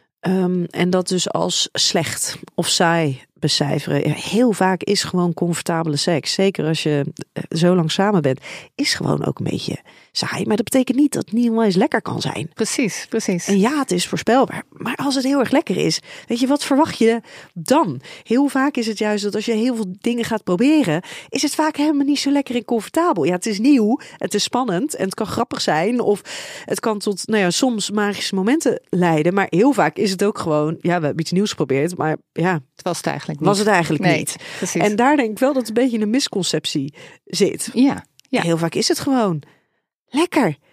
Um, en dat dus als slecht of saai becijferen. Heel vaak is gewoon comfortabele seks, zeker als je zo lang samen bent, is gewoon ook een beetje saai. Maar dat betekent niet dat het niet helemaal eens lekker kan zijn. Precies, precies. En ja, het is voorspelbaar. Maar als het heel erg lekker is, weet je, wat verwacht je dan? Heel vaak is het juist dat als je heel veel dingen gaat proberen, is het vaak helemaal niet zo lekker en comfortabel. Ja, het is nieuw, het is spannend en het kan grappig zijn. Of het kan tot, nou ja, soms magische momenten leiden. Maar heel vaak is het ook gewoon, ja, we hebben iets nieuws geprobeerd. Maar ja, het was het eigenlijk niet. Was het eigenlijk nee, niet. Precies. En daar denk ik wel dat een beetje een misconceptie zit. Ja, ja. Heel vaak is het gewoon lekker.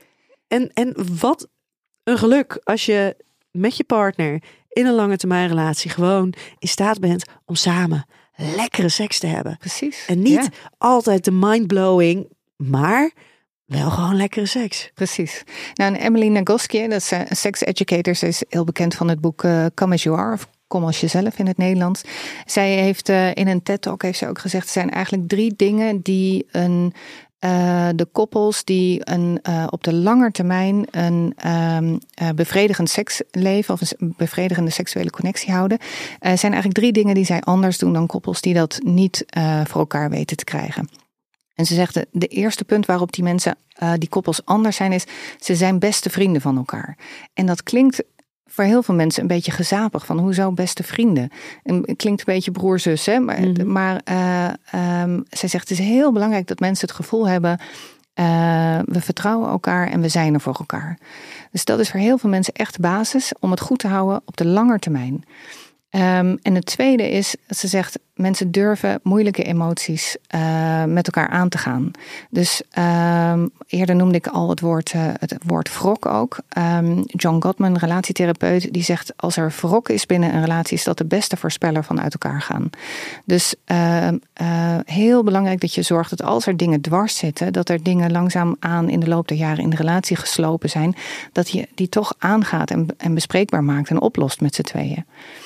En, en wat een geluk als je met je partner in een lange termijn relatie gewoon in staat bent om samen lekkere seks te hebben. Precies. En niet ja. altijd de mindblowing, maar wel gewoon lekkere seks. Precies. Nou, en Emily Nagoski, dat is een sex educator, ze is heel bekend van het boek uh, Come As You Are, of Kom Als Jezelf in het Nederlands. Zij heeft uh, in een TED-talk heeft ze ook gezegd, er zijn eigenlijk drie dingen die een Uh, de koppels die een, uh, op de lange termijn een um, uh, bevredigend seksleven of een bevredigende seksuele connectie houden, uh, zijn eigenlijk drie dingen die zij anders doen dan koppels die dat niet uh, voor elkaar weten te krijgen. En ze zegt, de, de eerste punt waarop die mensen, uh, die koppels anders zijn, is ze zijn beste vrienden van elkaar. En dat klinkt voor heel veel mensen een beetje gezapig. Van hoezo beste vrienden? En het klinkt een beetje broer-zus, hè? Maar, mm-hmm. maar uh, um, zij zegt, het is heel belangrijk dat mensen het gevoel hebben, uh, we vertrouwen elkaar en we zijn er voor elkaar. Dus dat is voor heel veel mensen echt de basis om het goed te houden op de lange termijn. Um, en het tweede is, ze zegt, mensen durven moeilijke emoties uh, met elkaar aan te gaan. Dus um, eerder noemde ik al het woord, uh, het woord wrok ook. Um, John Gottman, relatietherapeut, die zegt, als er wrok is binnen een relatie, is dat de beste voorspeller van uit elkaar gaan. Dus uh, uh, heel belangrijk dat je zorgt dat als er dingen dwars zitten, dat er dingen langzaam aan in de loop der jaren in de relatie geslopen zijn, dat je die toch aangaat en, en bespreekbaar maakt en oplost met z'n tweeën.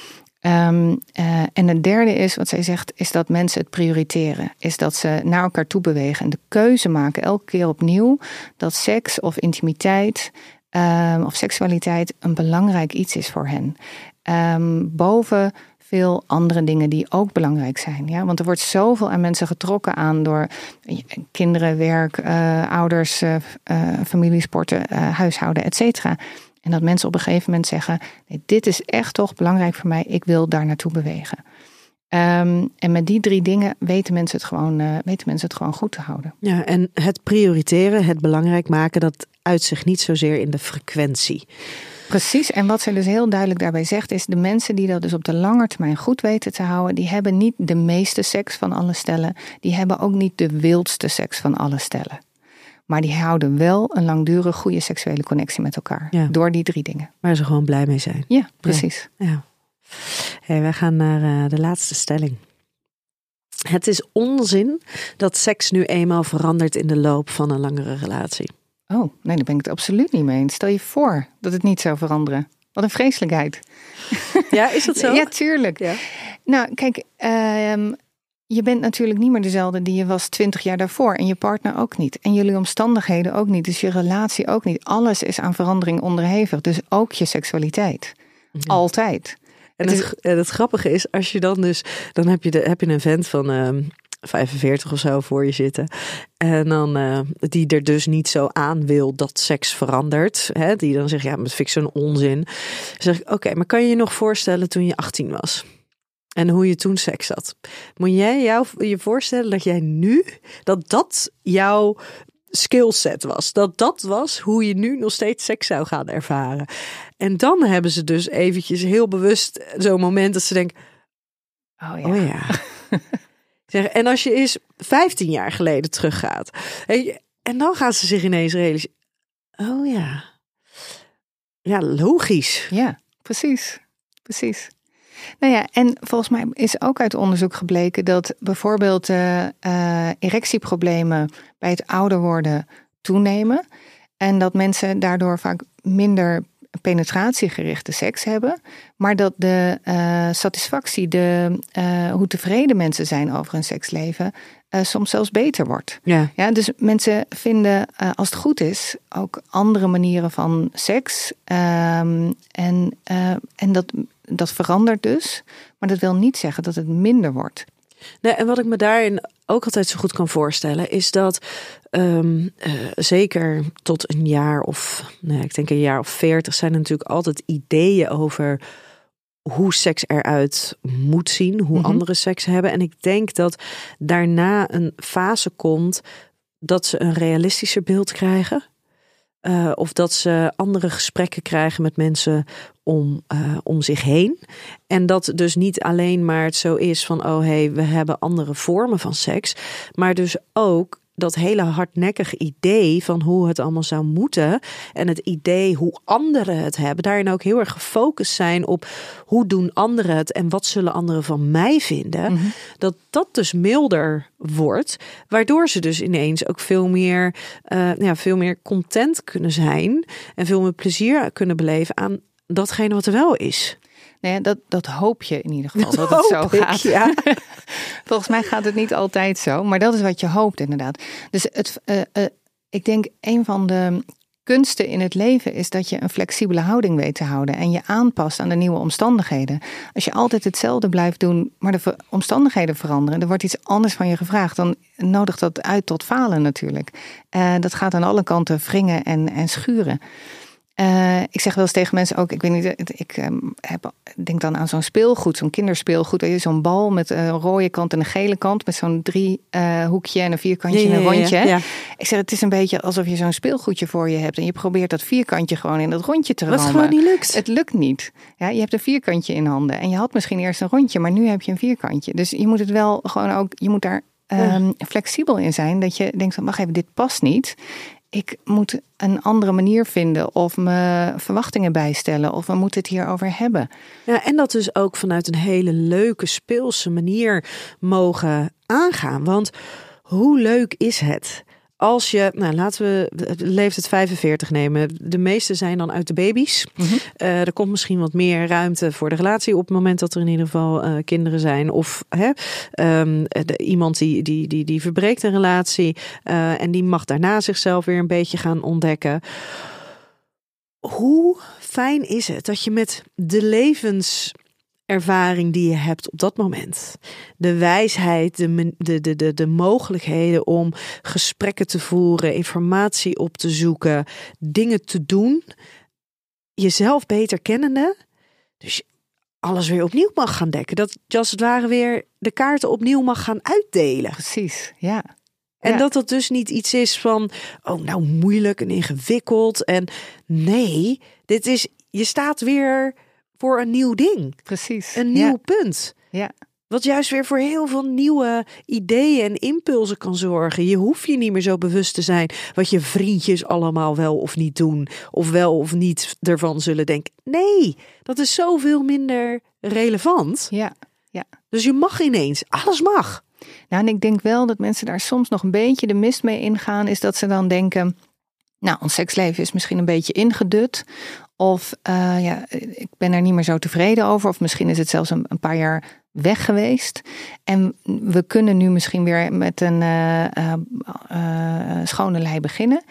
Um, uh, en het derde is, wat zij zegt, is dat mensen het prioriteren. Is dat ze naar elkaar toe bewegen en de keuze maken elke keer opnieuw dat seks of intimiteit um, of seksualiteit een belangrijk iets is voor hen. Um, boven veel andere dingen die ook belangrijk zijn. Ja? Want er wordt zoveel aan mensen getrokken aan door kinderen, werk, uh, ouders, uh, uh, familiesporten, uh, huishouden, et cetera. En dat mensen op een gegeven moment zeggen, nee, dit is echt toch belangrijk voor mij, ik wil daar naartoe bewegen. Um, en met die drie dingen weten mensen, het gewoon, uh, weten mensen het gewoon goed te houden. Ja, en het prioriteren, het belangrijk maken, dat uit zich niet zozeer in de frequentie. Precies, en wat zij dus heel duidelijk daarbij zegt is, de mensen die dat dus op de lange termijn goed weten te houden, die hebben niet de meeste seks van alle stellen, die hebben ook niet de wildste seks van alle stellen. Maar die houden wel een langdurig goede seksuele connectie met elkaar. Ja. Door die drie dingen. Waar ze gewoon blij mee zijn. Ja, precies. Ja. Ja. Hey, wij gaan naar uh, de laatste stelling. Het is onzin dat seks nu eenmaal verandert in de loop van een langere relatie. Oh, nee, daar ben ik het absoluut niet mee eens. Stel je voor dat het niet zou veranderen. Wat een vreselijkheid. Ja, is dat zo? Ja, tuurlijk. Ja. Nou, kijk, uh, je bent natuurlijk niet meer dezelfde die je was twintig jaar daarvoor. En je partner ook niet. En jullie omstandigheden ook niet. Dus je relatie ook niet. Alles is aan verandering onderhevig. Dus ook je seksualiteit. Ja. Altijd. En het, het, en het grappige is, als je dan dus... Dan heb je, de, heb je een vent van uh, vijfenveertig of zo voor je zitten. En dan uh, die er dus niet zo aan wil dat seks verandert. Hè, die dan zegt, ja, dat vind ik zo'n onzin. Dan zeg ik, oké, okay, maar kan je je nog voorstellen toen je achttien was? En hoe je toen seks had. Moet jij jou, je voorstellen dat jij nu, dat dat jouw skillset was. Dat dat was hoe je nu nog steeds seks zou gaan ervaren. En dan hebben ze dus eventjes heel bewust zo'n moment dat ze denken, oh ja. Oh ja. Zeg, en als je eens vijftien jaar geleden teruggaat. En dan gaan ze zich ineens realiseren. Oh ja. Ja, logisch. Ja, precies. Precies. Nou ja, en volgens mij is ook uit onderzoek gebleken dat bijvoorbeeld uh, uh, erectieproblemen bij het ouder worden toenemen. En dat mensen daardoor vaak minder penetratiegerichte seks hebben. Maar dat de uh, satisfactie, de, uh, hoe tevreden mensen zijn over hun seksleven, uh, soms zelfs beter wordt. Ja. Ja, dus mensen vinden, uh, als het goed is, ook andere manieren van seks. Um, en, uh, en dat... Dat verandert dus, maar dat wil niet zeggen dat het minder wordt. Nee, en wat ik me daarin ook altijd zo goed kan voorstellen, is dat um, uh, zeker tot een jaar of, nou ja, ik denk een jaar of veertig, zijn er natuurlijk altijd ideeën over hoe seks eruit moet zien, hoe mm-hmm. anderen seks hebben. En ik denk dat daarna een fase komt dat ze een realistischer beeld krijgen. Uh, of dat ze andere gesprekken krijgen met mensen om, uh, om zich heen. En dat dus niet alleen maar het zo is van, oh hé, hey, we hebben andere vormen van seks. Maar dus ook dat hele hardnekkige idee van hoe het allemaal zou moeten en het idee hoe anderen het hebben, daarin ook heel erg gefocust zijn op hoe doen anderen het en wat zullen anderen van mij vinden, mm-hmm. dat dat dus milder wordt, waardoor ze dus ineens ook veel meer, uh, ja, veel meer content kunnen zijn en veel meer plezier kunnen beleven aan datgene wat er wel is. Nee, dat, dat hoop je in ieder geval, dat, dat het zo ik, gaat. Ja. Volgens mij gaat het niet altijd zo, maar dat is wat je hoopt inderdaad. Dus het, uh, uh, ik denk een van de kunsten in het leven is dat je een flexibele houding weet te houden en je aanpast aan de nieuwe omstandigheden. Als je altijd hetzelfde blijft doen, maar de ver- omstandigheden veranderen, er wordt iets anders van je gevraagd, dan nodigt dat uit tot falen natuurlijk. Uh, dat gaat aan alle kanten wringen en, en schuren. Uh, ik zeg wel eens tegen mensen ook, ik weet niet, ik um, heb, denk dan aan zo'n speelgoed, zo'n kinderspeelgoed, zo'n bal met een rode kant en een gele kant, met zo'n drie uh, hoekje en een vierkantje ja, ja, en een rondje. Ja, ja. Ik zeg, het is een beetje alsof je zo'n speelgoedje voor je hebt en je probeert dat vierkantje gewoon in dat rondje te rammen. Wat gewoon niet lukt. Het lukt niet. Ja, je hebt een vierkantje in handen en je had misschien eerst een rondje, maar nu heb je een vierkantje. Dus je moet het wel gewoon ook, je moet daar um, ja. flexibel in zijn, dat je denkt van, wacht even, dit past niet. Ik moet een andere manier vinden of mijn verwachtingen bijstellen of we moeten het hierover hebben. Ja, en dat dus ook vanuit een hele leuke speelse manier mogen aangaan. Want hoe leuk is het als je, nou laten we de leeftijd vijfenveertig nemen. De meeste zijn dan uit de baby's. Mm-hmm. Uh, er komt misschien wat meer ruimte voor de relatie op het moment dat er in ieder geval uh, kinderen zijn. Of hè, um, de, iemand die, die, die, die verbreekt een relatie uh, en die mag daarna zichzelf weer een beetje gaan ontdekken. Hoe fijn is het dat je met de levenservaring die je hebt op dat moment, de wijsheid, de, de, de, de, de mogelijkheden om gesprekken te voeren, informatie op te zoeken, dingen te doen, jezelf beter kennende, dus alles weer opnieuw mag gaan dekken. Dat je als het ware weer de kaarten opnieuw mag gaan uitdelen. Precies, ja. En ja. dat dat dus niet iets is van, oh nou moeilijk en ingewikkeld. En nee, dit is, je staat weer voor een nieuw ding. Precies. Een nieuw ja. punt. Ja. Wat juist weer voor heel veel nieuwe ideeën en impulsen kan zorgen. Je hoeft je niet meer zo bewust te zijn wat je vriendjes allemaal wel of niet doen. Of wel of niet ervan zullen denken. Nee, dat is zoveel minder relevant. Ja. Ja. Dus je mag ineens, alles mag. Nou, en ik denk wel dat mensen daar soms nog een beetje de mist mee ingaan. Is dat ze dan denken, nou, ons seksleven is misschien een beetje ingedut. Of uh, ja, ik ben er niet meer zo tevreden over. Of misschien is het zelfs een, een paar jaar weg geweest. En we kunnen nu misschien weer met een uh, uh, uh, schone lei beginnen.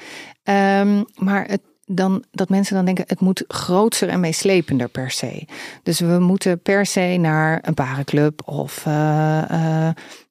Um, maar het Dan, dat mensen dan denken, het moet grootser en meeslepender per se. Dus we moeten per se naar een parenclub of uh, uh,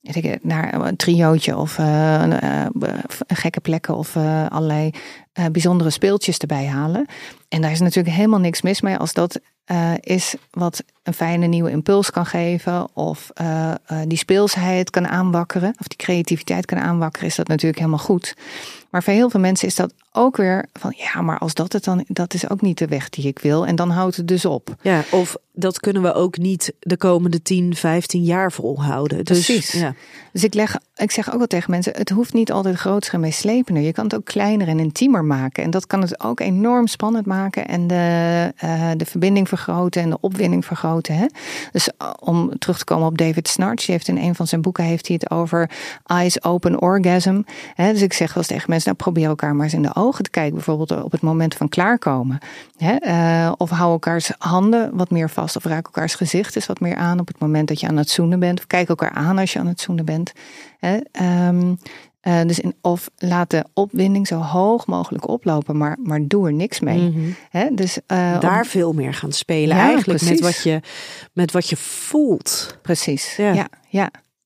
naar een triootje of uh, uh, gekke plekken of uh, allerlei uh, bijzondere speeltjes erbij halen. En daar is natuurlijk helemaal niks mis mee als dat uh, is wat een fijne nieuwe impuls kan geven of uh, uh, die speelsheid kan aanwakkeren of die creativiteit kan aanwakkeren, is dat natuurlijk helemaal goed. Maar voor heel veel mensen is dat ook weer van, ja, maar als dat het dan, dat is ook niet de weg die ik wil. En dan houdt het dus op. Ja, of dat kunnen we ook niet de komende tien, vijftien jaar volhouden. Dus, precies. Ja. Dus ik, leg, ik zeg ook wel tegen mensen, het hoeft niet altijd groter en meeslepender. Je kan het ook kleiner en intiemer maken. En dat kan het ook enorm spannend maken en de, uh, de verbinding vergroten en de opwinding vergroten. Hè? Dus om terug te komen op David Snarch, die heeft in een van zijn boeken heeft hij het over eyes open orgasm. Hè? Dus ik zeg wel eens tegen mensen, nou probeer elkaar maar eens in de ogen te kijken. Bijvoorbeeld op het moment van klaarkomen. Hè? Uh, of hou elkaars handen wat meer vast. Of raak elkaars gezicht eens wat meer aan op het moment dat je aan het zoenen bent. Of kijk elkaar aan als je aan het zoenen bent. Hè? Um, uh, dus in, of laat de opwinding zo hoog mogelijk oplopen, maar, maar doe er niks mee. Mm-hmm. Hè? Dus, uh, Daar op... veel meer gaan spelen. Ja, eigenlijk met wat, je, met wat je voelt. Precies, ja. ja, ja.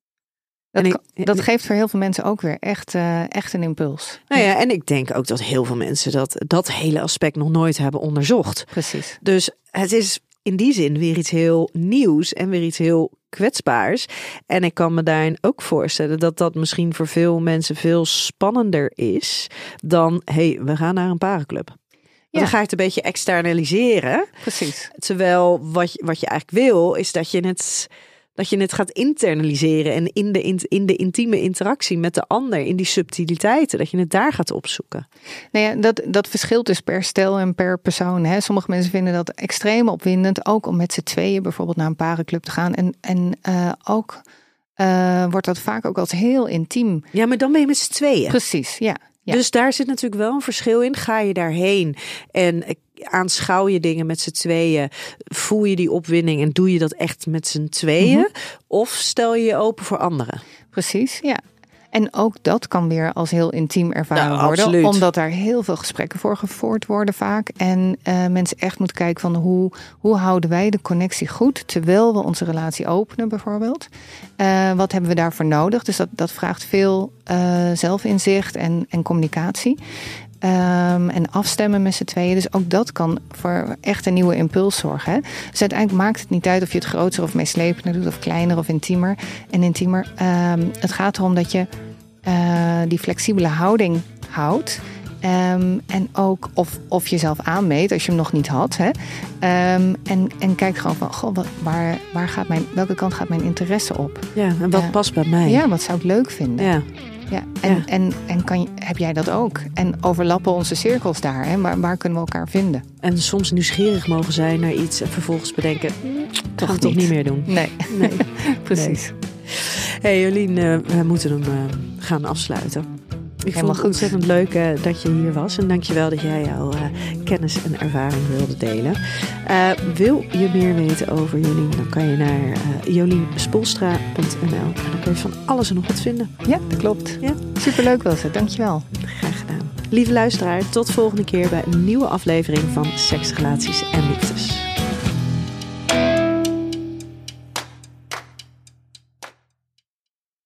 Dat, ik, dat geeft voor heel veel mensen ook weer echt, uh, echt een impuls. Nou ja, en ik denk ook dat heel veel mensen dat, dat hele aspect nog nooit hebben onderzocht. Precies. Dus het is in die zin weer iets heel nieuws en weer iets heel kwetsbaars. En ik kan me daarin ook voorstellen dat dat misschien voor veel mensen veel spannender is dan, hey, we gaan naar een parenclub. Ja. Dan ga je het een beetje externaliseren. Precies. Terwijl wat je, wat je eigenlijk wil, is dat je het Dat je het gaat internaliseren en in de, in, in de intieme interactie met de ander, in die subtiliteiten, dat je het daar gaat opzoeken. Nou ja, dat, dat verschilt dus per stel en per persoon. Hè. Sommige mensen vinden dat extreem opwindend, ook om met z'n tweeën bijvoorbeeld naar een parenclub te gaan. En, en uh, ook uh, wordt dat vaak ook als heel intiem. Ja, maar dan ben je met z'n tweeën. Precies, ja. Ja. Dus daar zit natuurlijk wel een verschil in. Ga je daarheen en aanschouw je dingen met z'n tweeën, voel je die opwinding en doe je dat echt met z'n tweeën? Mm-hmm. Of stel je je open voor anderen? Precies, ja. En ook dat kan weer als heel intiem ervaren nou, worden. Absoluut. Omdat daar heel veel gesprekken voor gevoerd worden vaak. En uh, mensen echt moeten kijken van hoe, hoe houden wij de connectie goed terwijl we onze relatie openen bijvoorbeeld. Uh, wat hebben we daarvoor nodig? Dus dat, dat vraagt veel uh, zelfinzicht en, en communicatie. Um, en afstemmen met z'n tweeën. Dus ook dat kan voor echt een nieuwe impuls zorgen. Hè? Dus uiteindelijk maakt het niet uit of je het groter of meeslepender doet, of kleiner of intiemer. En intiemer. Um, het gaat erom dat je uh, die flexibele houding houdt. Um, en ook of, of jezelf aanmeet als je hem nog niet had. Hè? Um, en, en kijk gewoon van, goh, wat, waar, waar gaat mijn, welke kant gaat mijn interesse op? Ja, en wat uh, past bij mij? Ja, wat zou ik leuk vinden? Ja. Ja, en, ja. en, en kan je, heb jij dat ook? En overlappen onze cirkels daar? Hè? Waar, waar kunnen we elkaar vinden? En soms nieuwsgierig mogen zijn naar iets en vervolgens bedenken, toch, gaan we toch niet meer doen. Nee, nee. Precies. Nee. Hey Jolien, uh, we moeten hem uh, gaan afsluiten. Ik Helemaal vond het ontzettend goed. leuk uh, dat je hier was. En dankjewel dat jij jouw uh, kennis en ervaring wilde delen. Uh, wil je meer weten over Jolien? Dan kan je naar uh, jolien spoelstra punt n l. En dan kun je van alles en nog wat vinden. Ja, dat klopt. Ja? Superleuk was het. Dankjewel. Graag gedaan. Lieve luisteraar, tot volgende keer bij een nieuwe aflevering van Seks, Relaties en Liefdes.